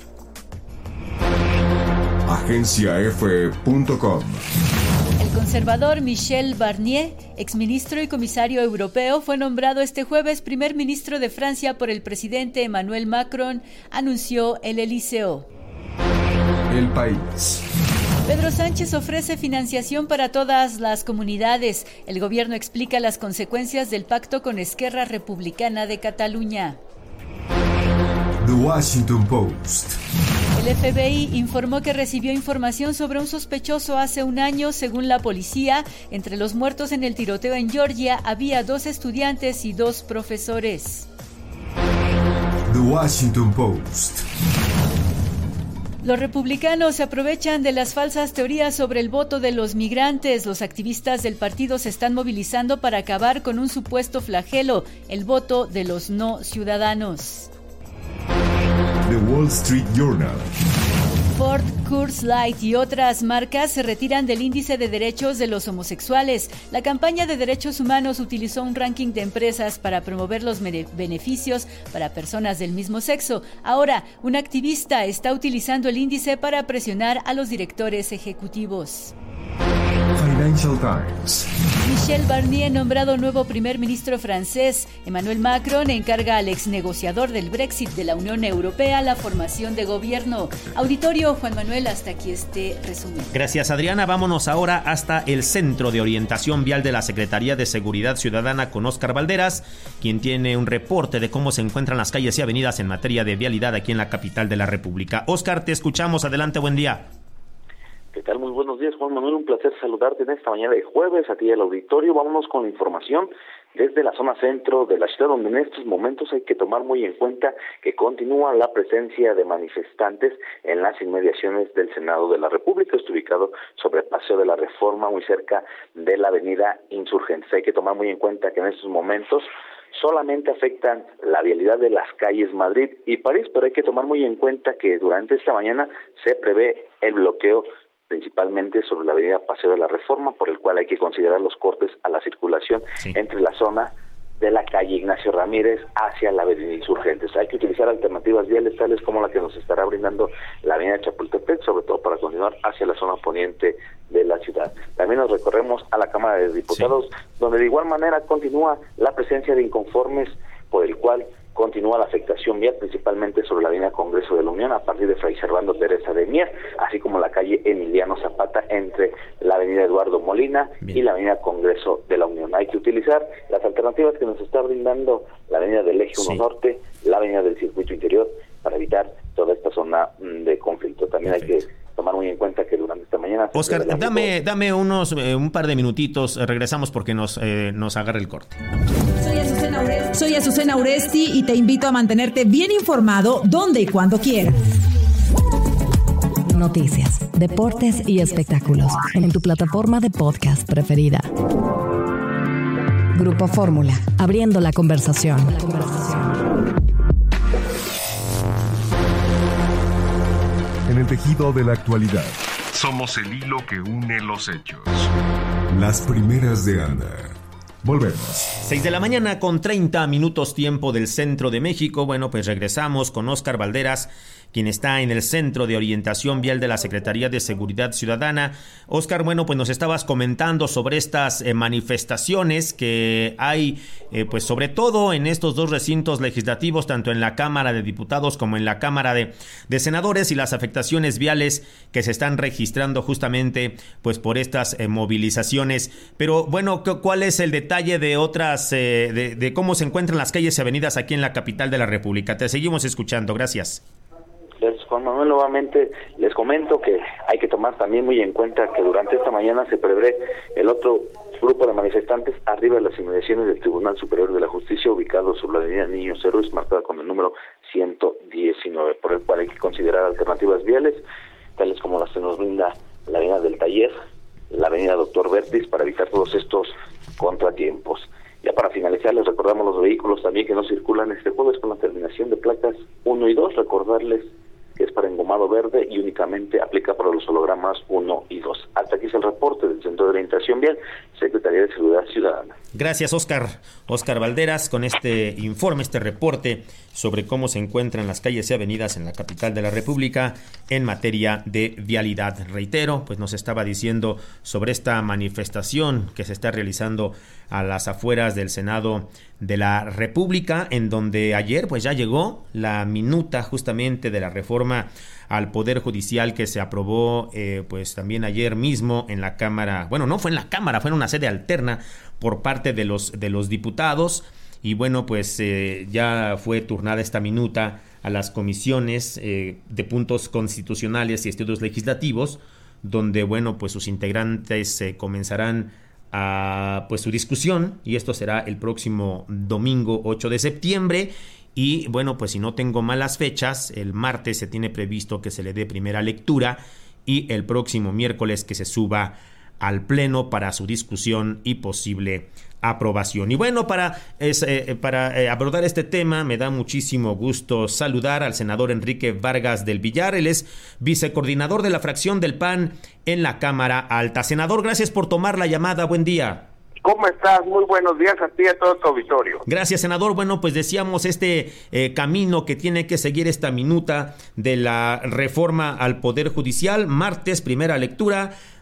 AgenciaF.com. El conservador Michel Barnier, exministro y comisario europeo, fue nombrado este jueves primer ministro de Francia por el presidente Emmanuel Macron, anunció el Eliseo. El País. Pedro Sánchez ofrece financiación para todas las comunidades. El gobierno explica las consecuencias del pacto con Esquerra Republicana de Cataluña. The Washington Post. El FBI informó que recibió información sobre un sospechoso hace un año. Según la policía, entre los muertos en el tiroteo en Georgia había 2 estudiantes y 2 profesores. The Washington Post. Los republicanos se aprovechan de las falsas teorías sobre el voto de los migrantes. Los activistas del partido se están movilizando para acabar con un supuesto flagelo, el voto de los no ciudadanos. The Wall Street Journal. Ford, Coors Light y otras marcas se retiran del índice de derechos de los homosexuales. La campaña de derechos humanos utilizó un ranking de empresas para promover los beneficios para personas del mismo sexo. Ahora, un activista está utilizando el índice para presionar a los directores ejecutivos. Financial Times. Michel Barnier, nombrado nuevo primer ministro francés. Emmanuel Macron encarga al exnegociador del Brexit de la Unión Europea la formación de gobierno. Auditorio, Juan Manuel, hasta aquí este resumen. Gracias, Adriana. Vámonos ahora hasta el Centro de Orientación Vial de la Secretaría de Seguridad Ciudadana con Óscar Valderas, quien tiene un reporte de cómo se encuentran las calles y avenidas en materia de vialidad aquí en la capital de la República. Óscar, te escuchamos. Adelante, buen día. ¿Qué tal? Muy buenos días, Juan Manuel. Un placer saludarte en esta mañana de jueves, a ti y al auditorio. Vámonos con la información desde la zona centro de la ciudad, donde en estos momentos hay que tomar muy en cuenta que continúa la presencia de manifestantes en las inmediaciones del Senado de la República. Está ubicado sobre el Paseo de la Reforma, muy cerca de la avenida Insurgentes. Hay que tomar muy en cuenta que en estos momentos solamente afectan la vialidad de las calles Madrid y París, pero hay que tomar muy en cuenta que durante esta mañana se prevé el bloqueo principalmente sobre la avenida Paseo de la Reforma, por el cual hay que considerar los cortes a la circulación entre la zona de la calle Ignacio Ramírez hacia la avenida Insurgentes. Hay que utilizar alternativas viales tales como la que nos estará brindando la avenida Chapultepec, sobre todo para continuar hacia la zona poniente de la ciudad. También nos recorremos a la Cámara de Diputados, donde de igual manera continúa la presencia de inconformes, por el cual continúa la afectación vial, principalmente sobre la avenida Congreso de la Unión, a partir de Fray Servando Teresa de Mier, así como la calle Emiliano Zapata, entre la avenida Eduardo Molina y la avenida Congreso de la Unión. Hay que utilizar las alternativas que nos está brindando la avenida del Eje 1 Norte, la avenida del Circuito Interior, para evitar toda esta zona de conflicto. También hay que tomar muy en cuenta que durante esta mañana... Óscar, dame un par de minutitos, regresamos porque nos agarra el corte. Soy Azucena Uresti y te invito a mantenerte bien informado donde y cuando quieras. Noticias, deportes y espectáculos en tu plataforma de podcast preferida. Grupo Fórmula, abriendo la conversación. En el tejido de la actualidad, somos el hilo que une los hechos. Las primeras de Anda. Volvemos. 6 de la mañana con 30 minutos tiempo del centro de México. Bueno, pues regresamos con Óscar Valderas, quien está en el Centro de Orientación Vial de la Secretaría de Seguridad Ciudadana. Óscar, bueno, pues nos estabas comentando sobre estas manifestaciones que hay, pues sobre todo en estos dos recintos legislativos, tanto en la Cámara de Diputados como en la Cámara de Senadores, y las afectaciones viales que se están registrando justamente pues por estas movilizaciones. Pero bueno, ¿cuál es el detalle de otras, de cómo se encuentran las calles y avenidas aquí en la capital de la República? Te seguimos escuchando. Gracias. Juan Manuel, nuevamente les comento que hay que tomar también muy en cuenta que durante esta mañana se prevé el otro grupo de manifestantes arriba de las inmediaciones del Tribunal Superior de la Justicia, ubicado sobre la avenida Niños Héroes, marcada con el número 119, por el cual hay que considerar alternativas viales, tales como las que nos brinda la avenida del Taller, la avenida Doctor Vertis, para evitar todos estos contratiempos. Ya para finalizar, les recordamos los vehículos también que no circulan este jueves con la terminación de placas 1 y 2, recordarles que es para engomado verde y únicamente aplica para los hologramas 1 y 2. Hasta aquí es el reporte del Centro de Orientación Vial, Secretaría de Seguridad Ciudadana. Gracias, Óscar. Óscar Valderas, con este informe, este reporte sobre cómo se encuentran las calles y avenidas en la capital de la República en materia de vialidad. Reitero, pues nos estaba diciendo sobre esta manifestación que se está realizando a las afueras del Senado de la República, en donde ayer pues ya llegó la minuta justamente de la reforma al Poder Judicial que se aprobó pues también ayer mismo en la Cámara. Bueno, no fue en la Cámara, fue en una sede alterna por parte de los diputados. Y bueno, pues ya fue turnada esta minuta a las comisiones de puntos constitucionales y estudios legislativos, donde bueno, pues sus integrantes comenzarán a pues su discusión, y esto será el próximo domingo 8 de septiembre. Y bueno, pues si no tengo malas fechas, el martes se tiene previsto que se le dé primera lectura y el próximo miércoles que se suba al pleno para su discusión y posible aprobación. Y bueno, para abordar este tema, me da muchísimo gusto saludar al senador Enrique Vargas del Villar. Él es vicecoordinador de la fracción del PAN en la Cámara Alta. Senador, gracias por tomar la llamada. Buen día. ¿Cómo estás? Muy buenos días a ti y a todo tu auditorio. Gracias, senador. Bueno, pues decíamos este camino que tiene que seguir esta minuta de la reforma al Poder Judicial. Martes, primera lectura.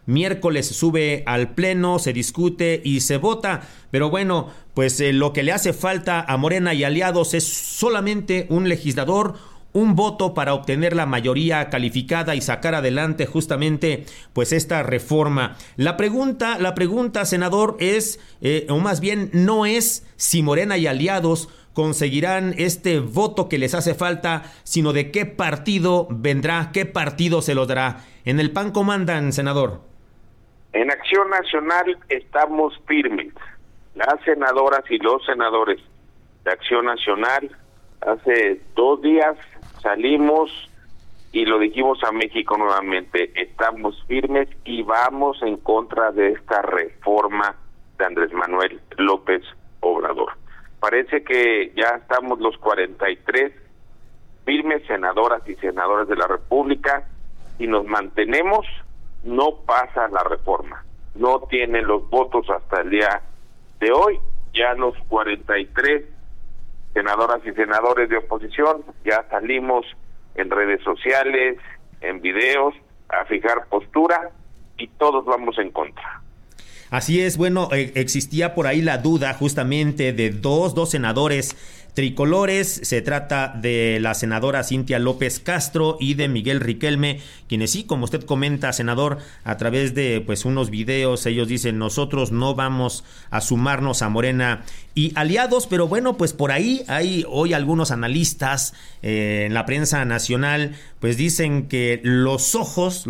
miércoles sube al Pleno, se discute y se vota. Pero bueno, pues lo que le hace falta a Morena y aliados es solamente un legislador, un voto para obtener la mayoría calificada y sacar adelante justamente pues esta reforma. La pregunta, senador, es, o más bien no es si Morena y aliados conseguirán este voto que les hace falta, sino de qué partido vendrá, qué partido se los dará. ¿En el PAN cómo andan, senador? En Acción Nacional estamos firmes. Las senadoras y los senadores de Acción Nacional, hace 2 días salimos y lo dijimos a México nuevamente, estamos firmes y vamos en contra de esta reforma de Andrés Manuel López Obrador. Parece que ya estamos los 43 firmes senadoras y senadores de la República, y nos mantenemos, no pasa la reforma. No tienen los votos hasta el día de hoy. Ya los 43 senadoras y senadores de oposición ya salimos en redes sociales, en videos, a fijar postura, y todos vamos en contra. Así es, bueno, existía por ahí la duda justamente de dos senadores tricolores. Se trata de la senadora Cintia López Castro y de Miguel Riquelme, quienes sí, como usted comenta, senador, a través de pues unos videos, ellos dicen: nosotros no vamos a sumarnos a Morena y aliados. Pero bueno, pues por ahí hay hoy algunos analistas en la prensa nacional, pues dicen que los ojos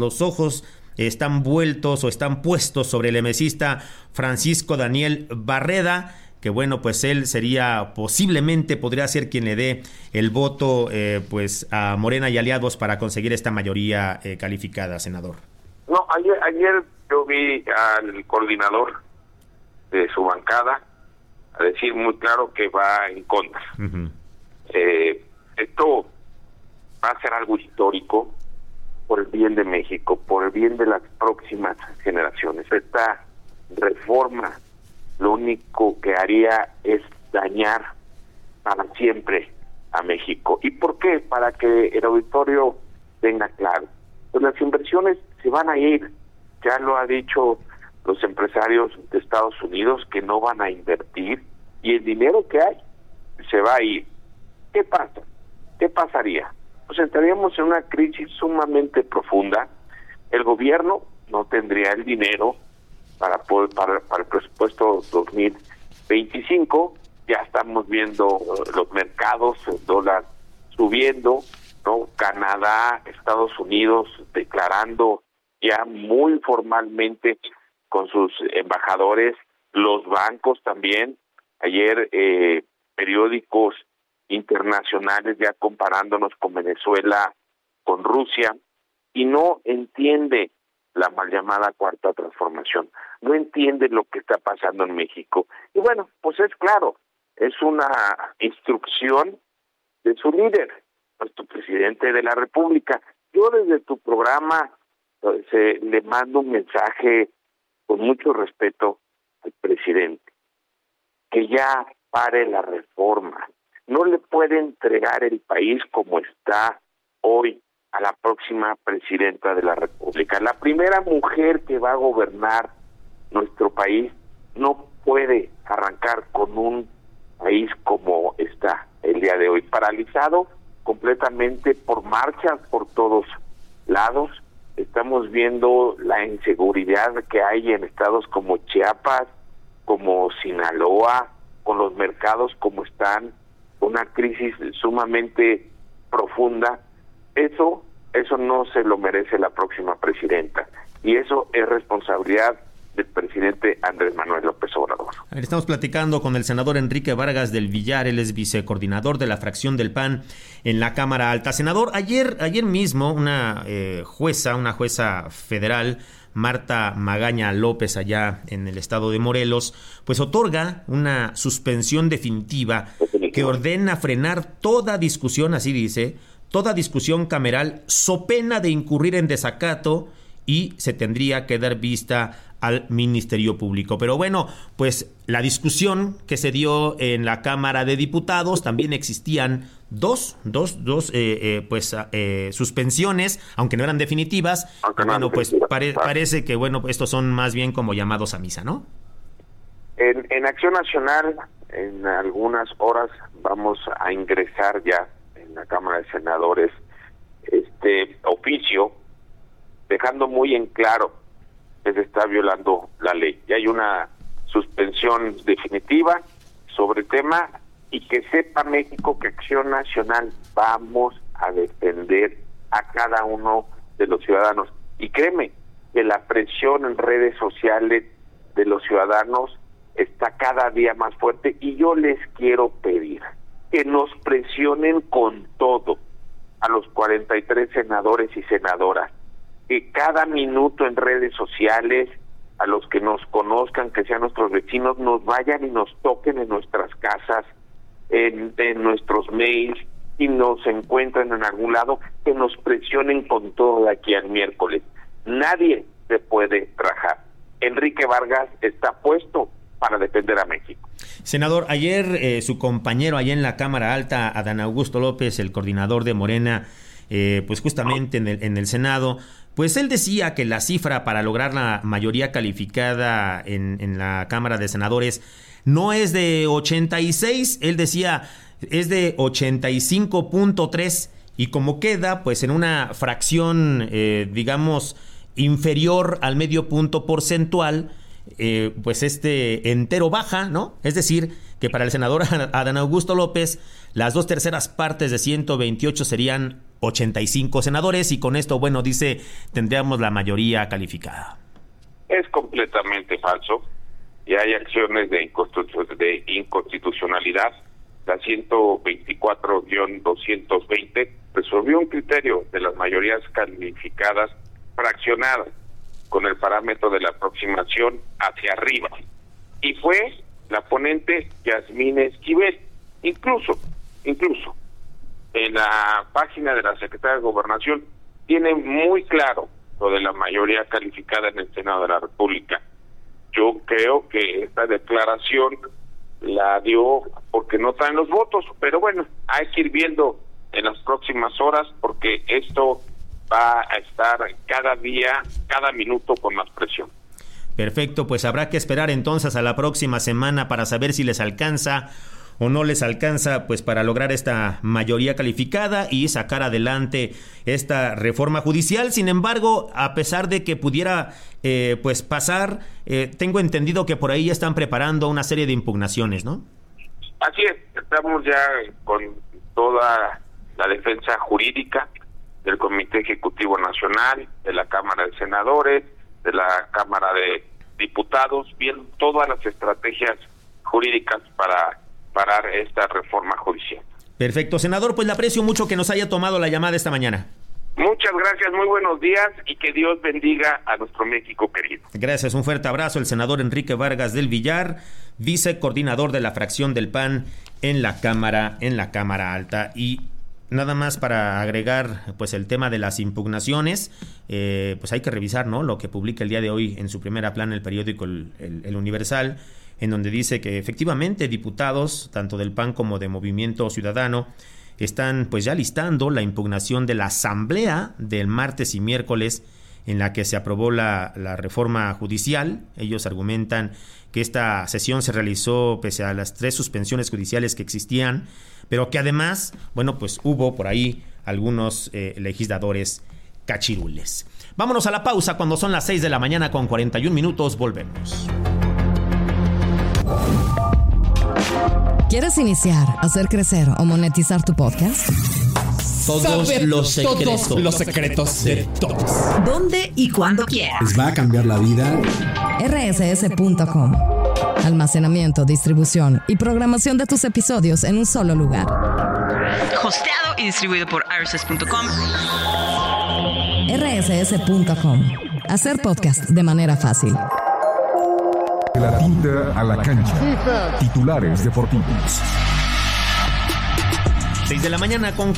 están vueltos o están puestos sobre el emesista Francisco Daniel Barreda, que bueno, pues él sería, posiblemente podría ser quien le dé el voto pues a Morena y aliados para conseguir esta mayoría calificada, senador. No, ayer yo vi al coordinador de su bancada a decir muy claro que va en contra. Uh-huh. Esto va a ser algo histórico por el bien de México, por el bien de las próximas generaciones. Esta reforma lo único que haría es dañar para siempre a México. ¿Y por qué? Para que el auditorio tenga claro. Pues las inversiones se van a ir. Ya lo ha dicho los empresarios de Estados Unidos, que no van a invertir, y el dinero que hay se va a ir. ¿Qué pasa? ¿Qué pasaría? Pues entraríamos en una crisis sumamente profunda. El gobierno no tendría el dinero para el presupuesto 2025. Ya estamos viendo los mercados, el dólar subiendo, ¿no? Canadá, Estados Unidos declarando ya muy formalmente con sus embajadores, los bancos también. Ayer periódicos internacionales ya comparándonos con Venezuela, con Rusia, y no entiende la mal llamada cuarta transformación, no entiende lo que está pasando en México. Y bueno, pues es claro, es una instrucción de su líder, nuestro presidente de la República. Yo desde tu programa le mando un mensaje con mucho respeto al presidente, que ya pare la reforma. No le puede entregar el país como está hoy a la próxima presidenta de la República. La primera mujer que va a gobernar nuestro país no puede arrancar con un país como está el día de hoy, paralizado completamente por marchas por todos lados. Estamos viendo la inseguridad que hay en estados como Chiapas, como Sinaloa, con los mercados como están, una crisis sumamente profunda. Eso no se lo merece la próxima presidenta, y eso es responsabilidad del presidente Andrés Manuel López Obrador. Estamos platicando con el senador Enrique Vargas del Villar, él es vicecoordinador de la fracción del PAN en la Cámara Alta. Senador, ayer mismo una jueza federal, Marta Magaña López, allá en el estado de Morelos, pues otorga una suspensión definitiva que ordena frenar toda discusión, así dice, toda discusión cameral, so pena de incurrir en desacato, y se tendría que dar vista al Ministerio Público. Pero bueno, pues la discusión que se dio en la Cámara de Diputados, también existían dos suspensiones, aunque no eran definitivas. Pues parece que estos son más bien como llamados a misa, ¿no? En Acción Nacional, en algunas horas vamos a ingresar ya en la Cámara de Senadores este oficio, dejando muy en claro que se está violando la ley. Y hay una suspensión definitiva sobre el tema, y que sepa México que Acción Nacional vamos a defender a cada uno de los ciudadanos. Y créeme que la presión en redes sociales de los ciudadanos está cada día más fuerte, y yo les quiero pedir que nos presionen con todo a los 43 senadores y senadoras, que cada minuto en redes sociales, a los que nos conozcan, que sean nuestros vecinos, nos vayan y nos toquen en nuestras casas, en nuestros mails, y nos encuentren en algún lado, que nos presionen con todo de aquí al miércoles. Nadie se puede rajar. Enrique Vargas está puesto para defender a México. Senador, ayer su compañero allá en la Cámara Alta, Adán Augusto López, el coordinador de Morena, pues justamente en el Senado, pues él decía que la cifra para lograr la mayoría calificada en la Cámara de Senadores no es de 86, él decía es de 85.3, y como queda pues en una fracción digamos inferior al medio punto porcentual, pues entero baja, ¿no? Es decir, que para el senador Adán Augusto López, las 2/3 partes de 128 serían 85 senadores, y con esto, dice, tendríamos la mayoría calificada. Es completamente falso, y hay acciones de inconstitucionalidad. La 124-220 resolvió un criterio de las mayorías calificadas fraccionadas con el parámetro de la aproximación hacia arriba, y fue la ponente Yasmín Esquivel. Incluso en la página de la Secretaría de Gobernación tiene muy claro lo de la mayoría calificada en el Senado de la República. Yo creo que esta declaración la dio porque no traen los votos, pero bueno, hay que ir viendo en las próximas horas, porque esto va a estar cada día, cada minuto con más presión. Perfecto, pues habrá que esperar entonces a la próxima semana para saber si les alcanza o no les alcanza, pues para lograr esta mayoría calificada y sacar adelante esta reforma judicial. Sin embargo, a pesar de que pudiera pues pasar, tengo entendido que por ahí ya están preparando una serie de impugnaciones, ¿no? Así es, estamos ya con toda la defensa jurídica del Comité Ejecutivo Nacional, de la Cámara de Senadores, de la Cámara de Diputados, viendo todas las estrategias jurídicas para parar esta reforma judicial. Perfecto, senador, pues le aprecio mucho que nos haya tomado la llamada esta mañana. Muchas gracias, muy buenos días, y que Dios bendiga a nuestro México querido. Gracias, un fuerte abrazo. El senador Enrique Vargas del Villar, vicecoordinador de la fracción del PAN en la Cámara Alta. Y nada más para agregar pues el tema de las impugnaciones, pues hay que revisar, ¿no?, lo que publica el día de hoy en su primera plana el periódico el Universal, en donde dice que efectivamente diputados tanto del PAN como de Movimiento Ciudadano están pues ya listando la impugnación de la asamblea del martes y miércoles en la que se aprobó la reforma judicial. Ellos argumentan que esta sesión se realizó pese a las 3 suspensiones judiciales que existían, pero que además, pues hubo por ahí algunos legisladores cachirules. Vámonos a la pausa cuando son las 6 de la mañana con 41 minutos. Volvemos. ¿Quieres iniciar, hacer crecer o monetizar tu podcast? Todos los secretos de todos. ¿Dónde y cuándo quieras? Les va a cambiar la vida. rss.com. Almacenamiento, distribución y programación de tus episodios en un solo lugar. Hosteado y distribuido por rss.com. rss.com. Hacer podcast de manera fácil. De la tinta a la cancha. Titulares deportivos. 6 de la mañana con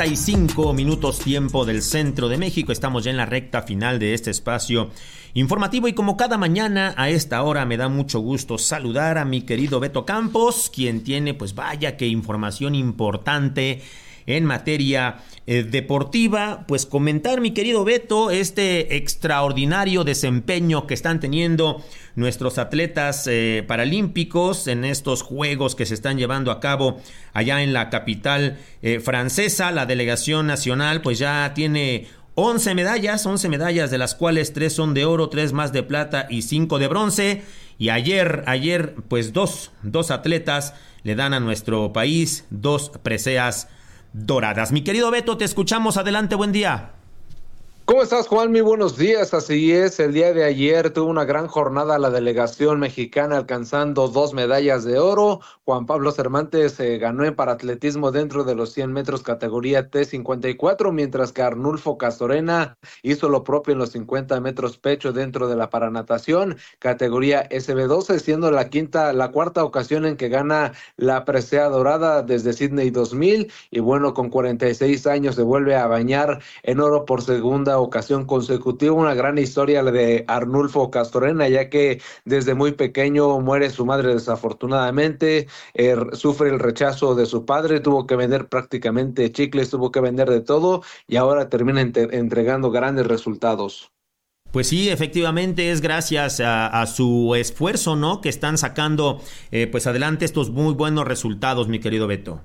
45 minutos tiempo del centro de México. Estamos ya en la recta final de este espacio informativo y como cada mañana a esta hora me da mucho gusto saludar a mi querido Beto Campos, quien tiene pues vaya que información importante en materia deportiva. Pues comentar, mi querido Beto, este extraordinario desempeño que están teniendo nuestros atletas paralímpicos en estos juegos que se están llevando a cabo allá en la capital francesa. La delegación nacional pues ya tiene 11 medallas, de las cuales 3 son de oro, 3 más de plata y 5 de bronce. Y ayer pues dos atletas le dan a nuestro país 2 preseas doradas. Mi querido Beto, te escuchamos. Adelante, buen día. ¿Cómo estás, Juan? Muy buenos días. Así es, el día de ayer tuvo una gran jornada la delegación mexicana, alcanzando 2 medallas de oro. Juan Pablo Cervantes ganó en paratletismo dentro de los 100 metros categoría T54, mientras que Arnulfo Castorena hizo lo propio en los 50 metros pecho dentro de la paranatación categoría SB12, siendo la cuarta ocasión en que gana la presea dorada desde Sydney 2000. Y bueno, con 46 años se vuelve a bañar en oro por segunda ocasión consecutiva. Una gran historia la de Arnulfo Castorena, ya que desde muy pequeño muere su madre desafortunadamente, sufre el rechazo de su padre, tuvo que vender prácticamente chicles, tuvo que vender de todo y ahora termina entregando grandes resultados. Pues sí, efectivamente es gracias a su esfuerzo, ¿no?, que están sacando pues adelante estos muy buenos resultados, mi querido Beto.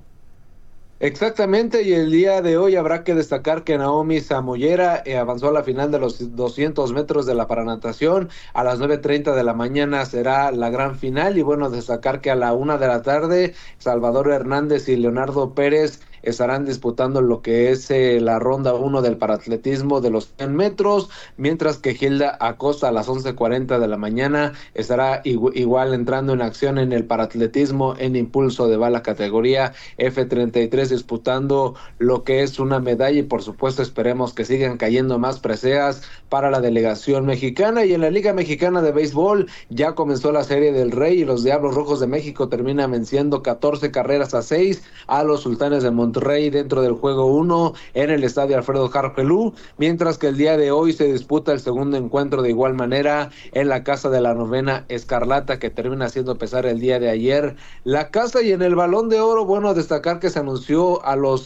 Exactamente, y el día de hoy habrá que destacar que Naomi Samoyera avanzó a la final de los 200 metros de la paranatación. A las 9:30 de la mañana será la gran final, y bueno, destacar que a la 1 de la tarde Salvador Hernández y Leonardo Pérez estarán disputando lo que es la ronda 1 del paratletismo de los 100 metros, mientras que Gilda Acosta a las 11:40 de la mañana estará igual entrando en acción en el paratletismo en impulso de bala categoría F33, disputando lo que es una medalla, y por supuesto esperemos que sigan cayendo más preseas para la delegación mexicana. Y en la Liga Mexicana de Béisbol ya comenzó la Serie del Rey y los Diablos Rojos de México terminan venciendo 14-6 a los Sultanes de Monterrey dentro del juego 1 en el estadio Alfredo Harpelú, mientras que el día de hoy se disputa el segundo encuentro de igual manera en la casa de la Novena Escarlata, que termina haciendo pesar el día de ayer la casa. Y en el Balón de Oro, bueno, destacar que se anunció a los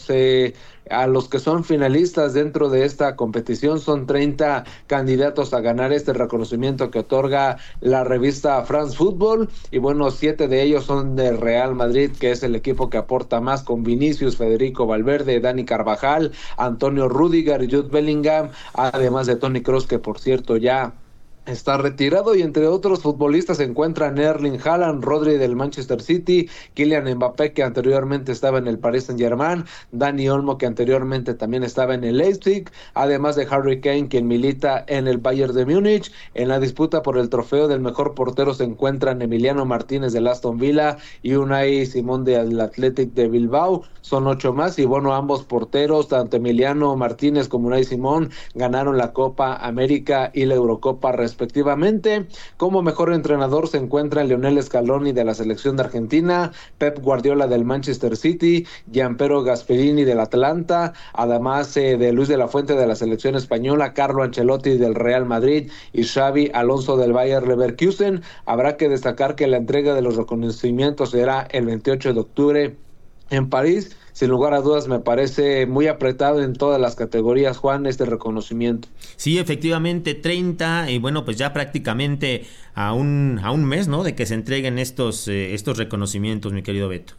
que son finalistas dentro de esta competición. Son 30 candidatos a ganar este reconocimiento que otorga la revista France Football, y bueno, 7 de ellos son del Real Madrid, que es el equipo que aporta más, con Vinicius, Federico Valverde, Dani Carvajal, Antonio Rüdiger y Jude Bellingham, además de Toni Kroos, que por cierto ya está retirado. Y entre otros futbolistas se encuentran Erling Haaland, Rodri del Manchester City, Kylian Mbappé, que anteriormente estaba en el Paris Saint-Germain, Dani Olmo, que anteriormente también estaba en el Leipzig, además de Harry Kane, quien milita en el Bayern de Múnich. En la disputa por el trofeo del mejor portero se encuentran Emiliano Martínez del Aston Villa y Unai Simón del Athletic de Bilbao. Son 8 más, y bueno, ambos porteros, tanto Emiliano Martínez como Unai Simón, ganaron la Copa América y la Eurocopa respectivamente. Como mejor entrenador se encuentran Lionel Scaloni de la selección de Argentina, Pep Guardiola del Manchester City, Gianpiero Gasperini del Atlanta, además de Luis de la Fuente de la selección española, Carlo Ancelotti del Real Madrid y Xavi Alonso del Bayer Leverkusen. Habrá que destacar que la entrega de los reconocimientos será el 28 de octubre en París. Sin lugar a dudas me parece muy apretado en todas las categorías, Juan, este reconocimiento. Sí, efectivamente, 30, y bueno, pues ya prácticamente a un mes, ¿no?, de que se entreguen estos reconocimientos, mi querido Beto.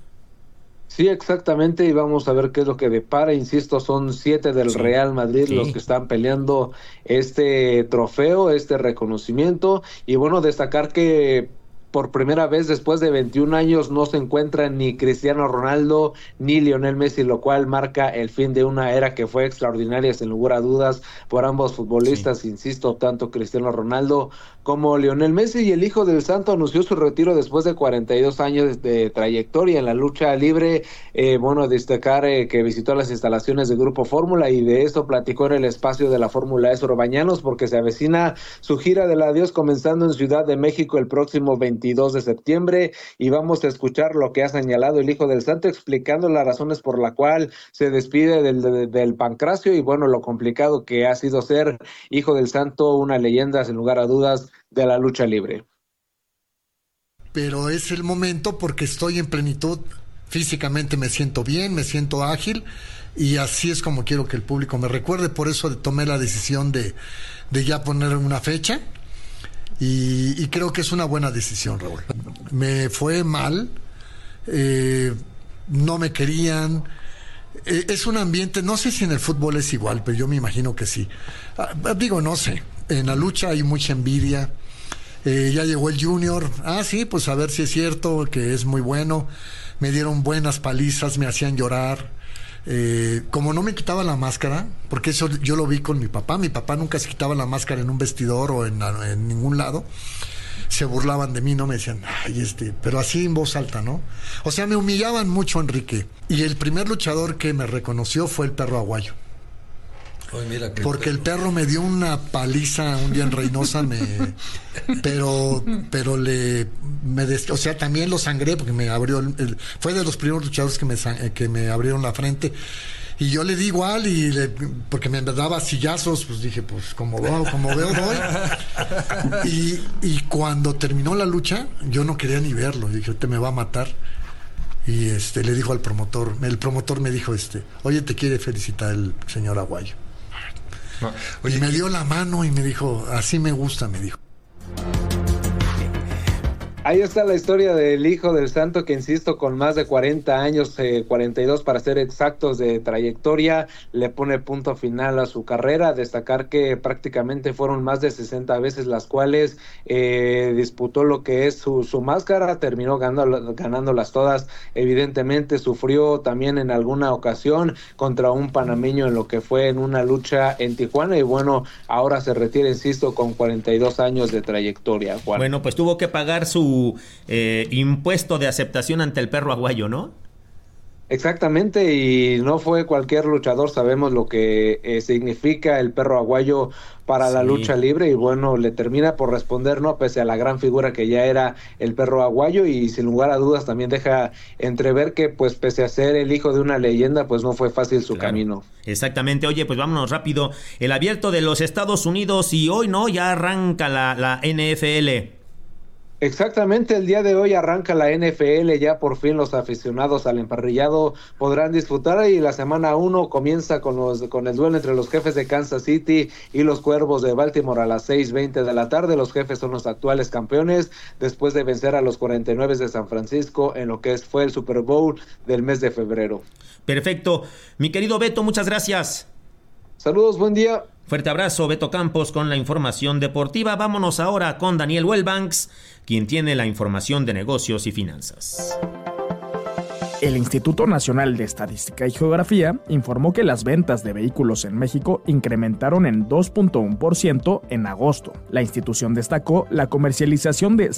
Sí, exactamente, y vamos a ver qué es lo que depara. Insisto, son 7 del Real Madrid los que están peleando este trofeo, este reconocimiento. Y bueno, destacar que por primera vez después de 21 años no se encuentran ni Cristiano Ronaldo ni Lionel Messi, lo cual marca el fin de una era que fue extraordinaria, sin lugar a dudas, por ambos futbolistas. Insisto, tanto Cristiano Ronaldo como Lionel Messi. Y el hijo del santo anunció su retiro después de 42 años de trayectoria en la lucha libre. Bueno, destacar que visitó las instalaciones de Grupo Fórmula, y de eso platicó en el espacio de la Fórmula E Bañanos, porque se avecina su gira del adiós, comenzando en Ciudad de México el próximo 20 22 de septiembre, y vamos a escuchar lo que ha señalado el hijo del santo, explicando las razones por la cual se despide del Pancracio y bueno, lo complicado que ha sido ser hijo del santo, una leyenda sin lugar a dudas de la lucha libre. Pero es el momento porque estoy en plenitud, físicamente me siento bien, me siento ágil, y así es como quiero que el público me recuerde. Por eso tomé la decisión de ya poner una fecha, y creo que es una buena decisión, Raúl. Me fue mal, no me querían, es un ambiente, no sé si en el fútbol es igual, pero yo me imagino que sí. Digo, no sé, en la lucha hay mucha envidia. Ya llegó el Junior, sí, pues a ver si es cierto que es muy bueno. Me dieron buenas palizas, me hacían llorar. Como no me quitaba la máscara, porque eso yo lo vi con mi papá nunca se quitaba la máscara en un vestidor o en ningún lado. Se burlaban de mí, no me decían, pero así en voz alta, ¿no? O sea, me humillaban mucho, Enrique. Y el primer luchador que me reconoció fue el Perro Aguayo. Ay, mira, porque el perro me dio una paliza un día en Reynosa, pero o sea, también lo sangré porque me abrió fue de los primeros luchadores que me abrieron la frente, y yo le di igual, porque me daba sillazos, pues dije, pues como veo doy. Y cuando terminó la lucha, yo no quería ni verlo, dije, te me va a matar. Y le dijo al promotor, el promotor me dijo, oye, te quiere felicitar el señor Aguayo. No, oye, y me dio la mano y me dijo, así me gusta, me dijo. Ahí está la historia del hijo del santo, que insisto, con más de 40 años, 42 para ser exactos de trayectoria, le pone punto final a su carrera. Destacar que prácticamente fueron más de 60 veces las cuales disputó lo que es su máscara, terminó ganándolas todas. Evidentemente sufrió también en alguna ocasión contra un panameño en lo que fue en una lucha en Tijuana, y bueno, ahora se retira, insisto, con 42 años de trayectoria, Juan. Bueno, pues tuvo que pagar su impuesto de aceptación ante el Perro Aguayo, ¿no? Exactamente, y no fue cualquier luchador, sabemos lo que significa el Perro Aguayo para la lucha libre, y bueno, le termina por responder, ¿no? Pese a la gran figura que ya era el Perro Aguayo, y sin lugar a dudas también deja entrever que, pues, pese a ser el hijo de una leyenda, pues no fue fácil su camino. Exactamente. Oye, pues vámonos rápido. El Abierto de los Estados Unidos, y hoy, ¿no? Ya arranca la NFL. Exactamente, el día de hoy arranca la NFL, ya por fin los aficionados al emparrillado podrán disfrutar, y la semana 1 comienza con el duelo entre los Jefes de Kansas City y los Cuervos de Baltimore a las 6:20 de la tarde. Los Jefes son los actuales campeones después de vencer a los 49 de San Francisco en lo que fue el Super Bowl del mes de febrero. Perfecto. Mi querido Beto, muchas gracias. Saludos, buen día. Fuerte abrazo, Beto Campos, con la información deportiva. Vámonos ahora con Daniel Wellbanks, quien tiene la información de negocios y finanzas. El Instituto Nacional de Estadística y Geografía informó que las ventas de vehículos en México incrementaron en 2.1% en agosto. La institución destacó la comercialización de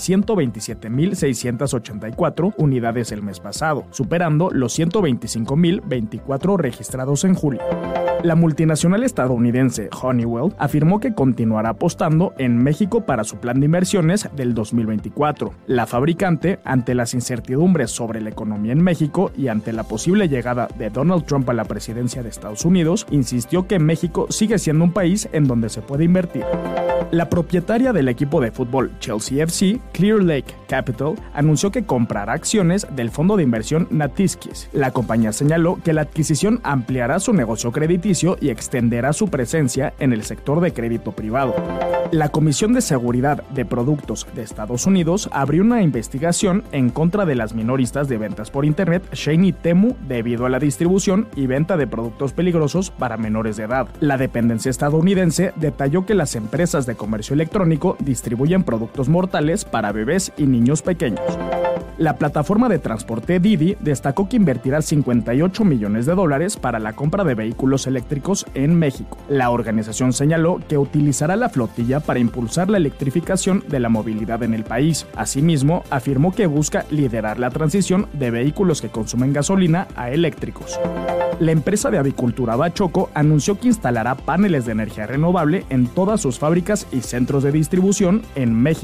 127.684 unidades el mes pasado, superando los 125.024 registrados en julio. La multinacional estadounidense Honeywell afirmó que continuará apostando en México para su plan de inversiones del 2024. La fabricante, ante las incertidumbres sobre la economía en México y ante la posible llegada de Donald Trump a la presidencia de Estados Unidos, insistió que México sigue siendo un país en donde se puede invertir. La propietaria del equipo de fútbol Chelsea FC, Clear Lake Capital, anunció que comprará acciones del fondo de inversión Natiskis. La compañía señaló que la adquisición ampliará su negocio crediticio y extenderá su presencia en el sector de crédito privado. La Comisión de Seguridad de Productos de Estados Unidos abrió una investigación en contra de las minoristas de ventas por Internet Shein y Temu debido a la distribución y venta de productos peligrosos para menores de edad. La dependencia estadounidense detalló que las empresas de comercio electrónico distribuyen productos mortales para bebés y niños pequeños. La plataforma de transporte Didi destacó que invertirá $58 millones para la compra de vehículos eléctricos en México. La organización señaló que utilizará la flotilla para impulsar la electrificación de la movilidad en el país. Asimismo, afirmó que busca liderar la transición de vehículos que consumen gasolina a eléctricos. La empresa de avicultura Bachoco anunció que instalará paneles de energía renovable en todas sus fábricas y centros de distribución en México.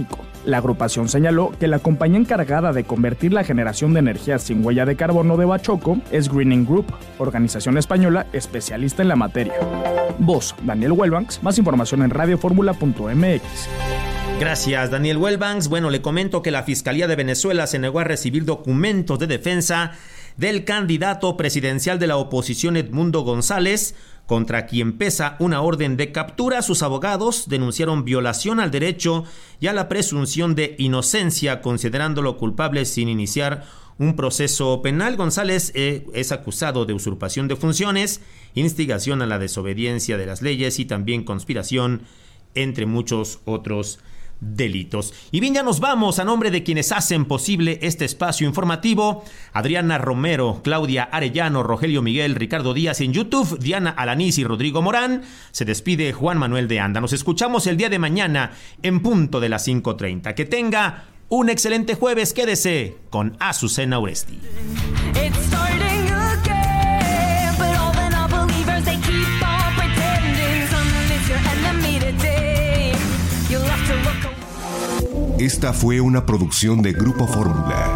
La agrupación señaló que la compañía encargada de convertir la generación de energía sin huella de carbono de Bachoco es Greening Group, organización española especialista en la materia. Voz, Daniel Wellbanks. Más información en radioformula.mx. Gracias, Daniel Wellbanks. Bueno, le comento que la Fiscalía de Venezuela se negó a recibir documentos de defensa del candidato presidencial de la oposición, Edmundo González, contra quien pesa una orden de captura. Sus abogados denunciaron violación al derecho y a la presunción de inocencia, considerándolo culpable sin iniciar un proceso penal. González es acusado de usurpación de funciones, instigación a la desobediencia de las leyes y también conspiración, entre muchos otros delitos. Y bien, ya nos vamos. A nombre de quienes hacen posible este espacio informativo: Adriana Romero, Claudia Arellano, Rogelio Miguel, Ricardo Díaz en YouTube, Diana Alanís y Rodrigo Morán, se despide Juan Manuel de Anda. Nos escuchamos el día de mañana en punto de las 5:30. Que tenga un excelente jueves. Quédese con Azucena Uresti. Esta fue una producción de Grupo Fórmula.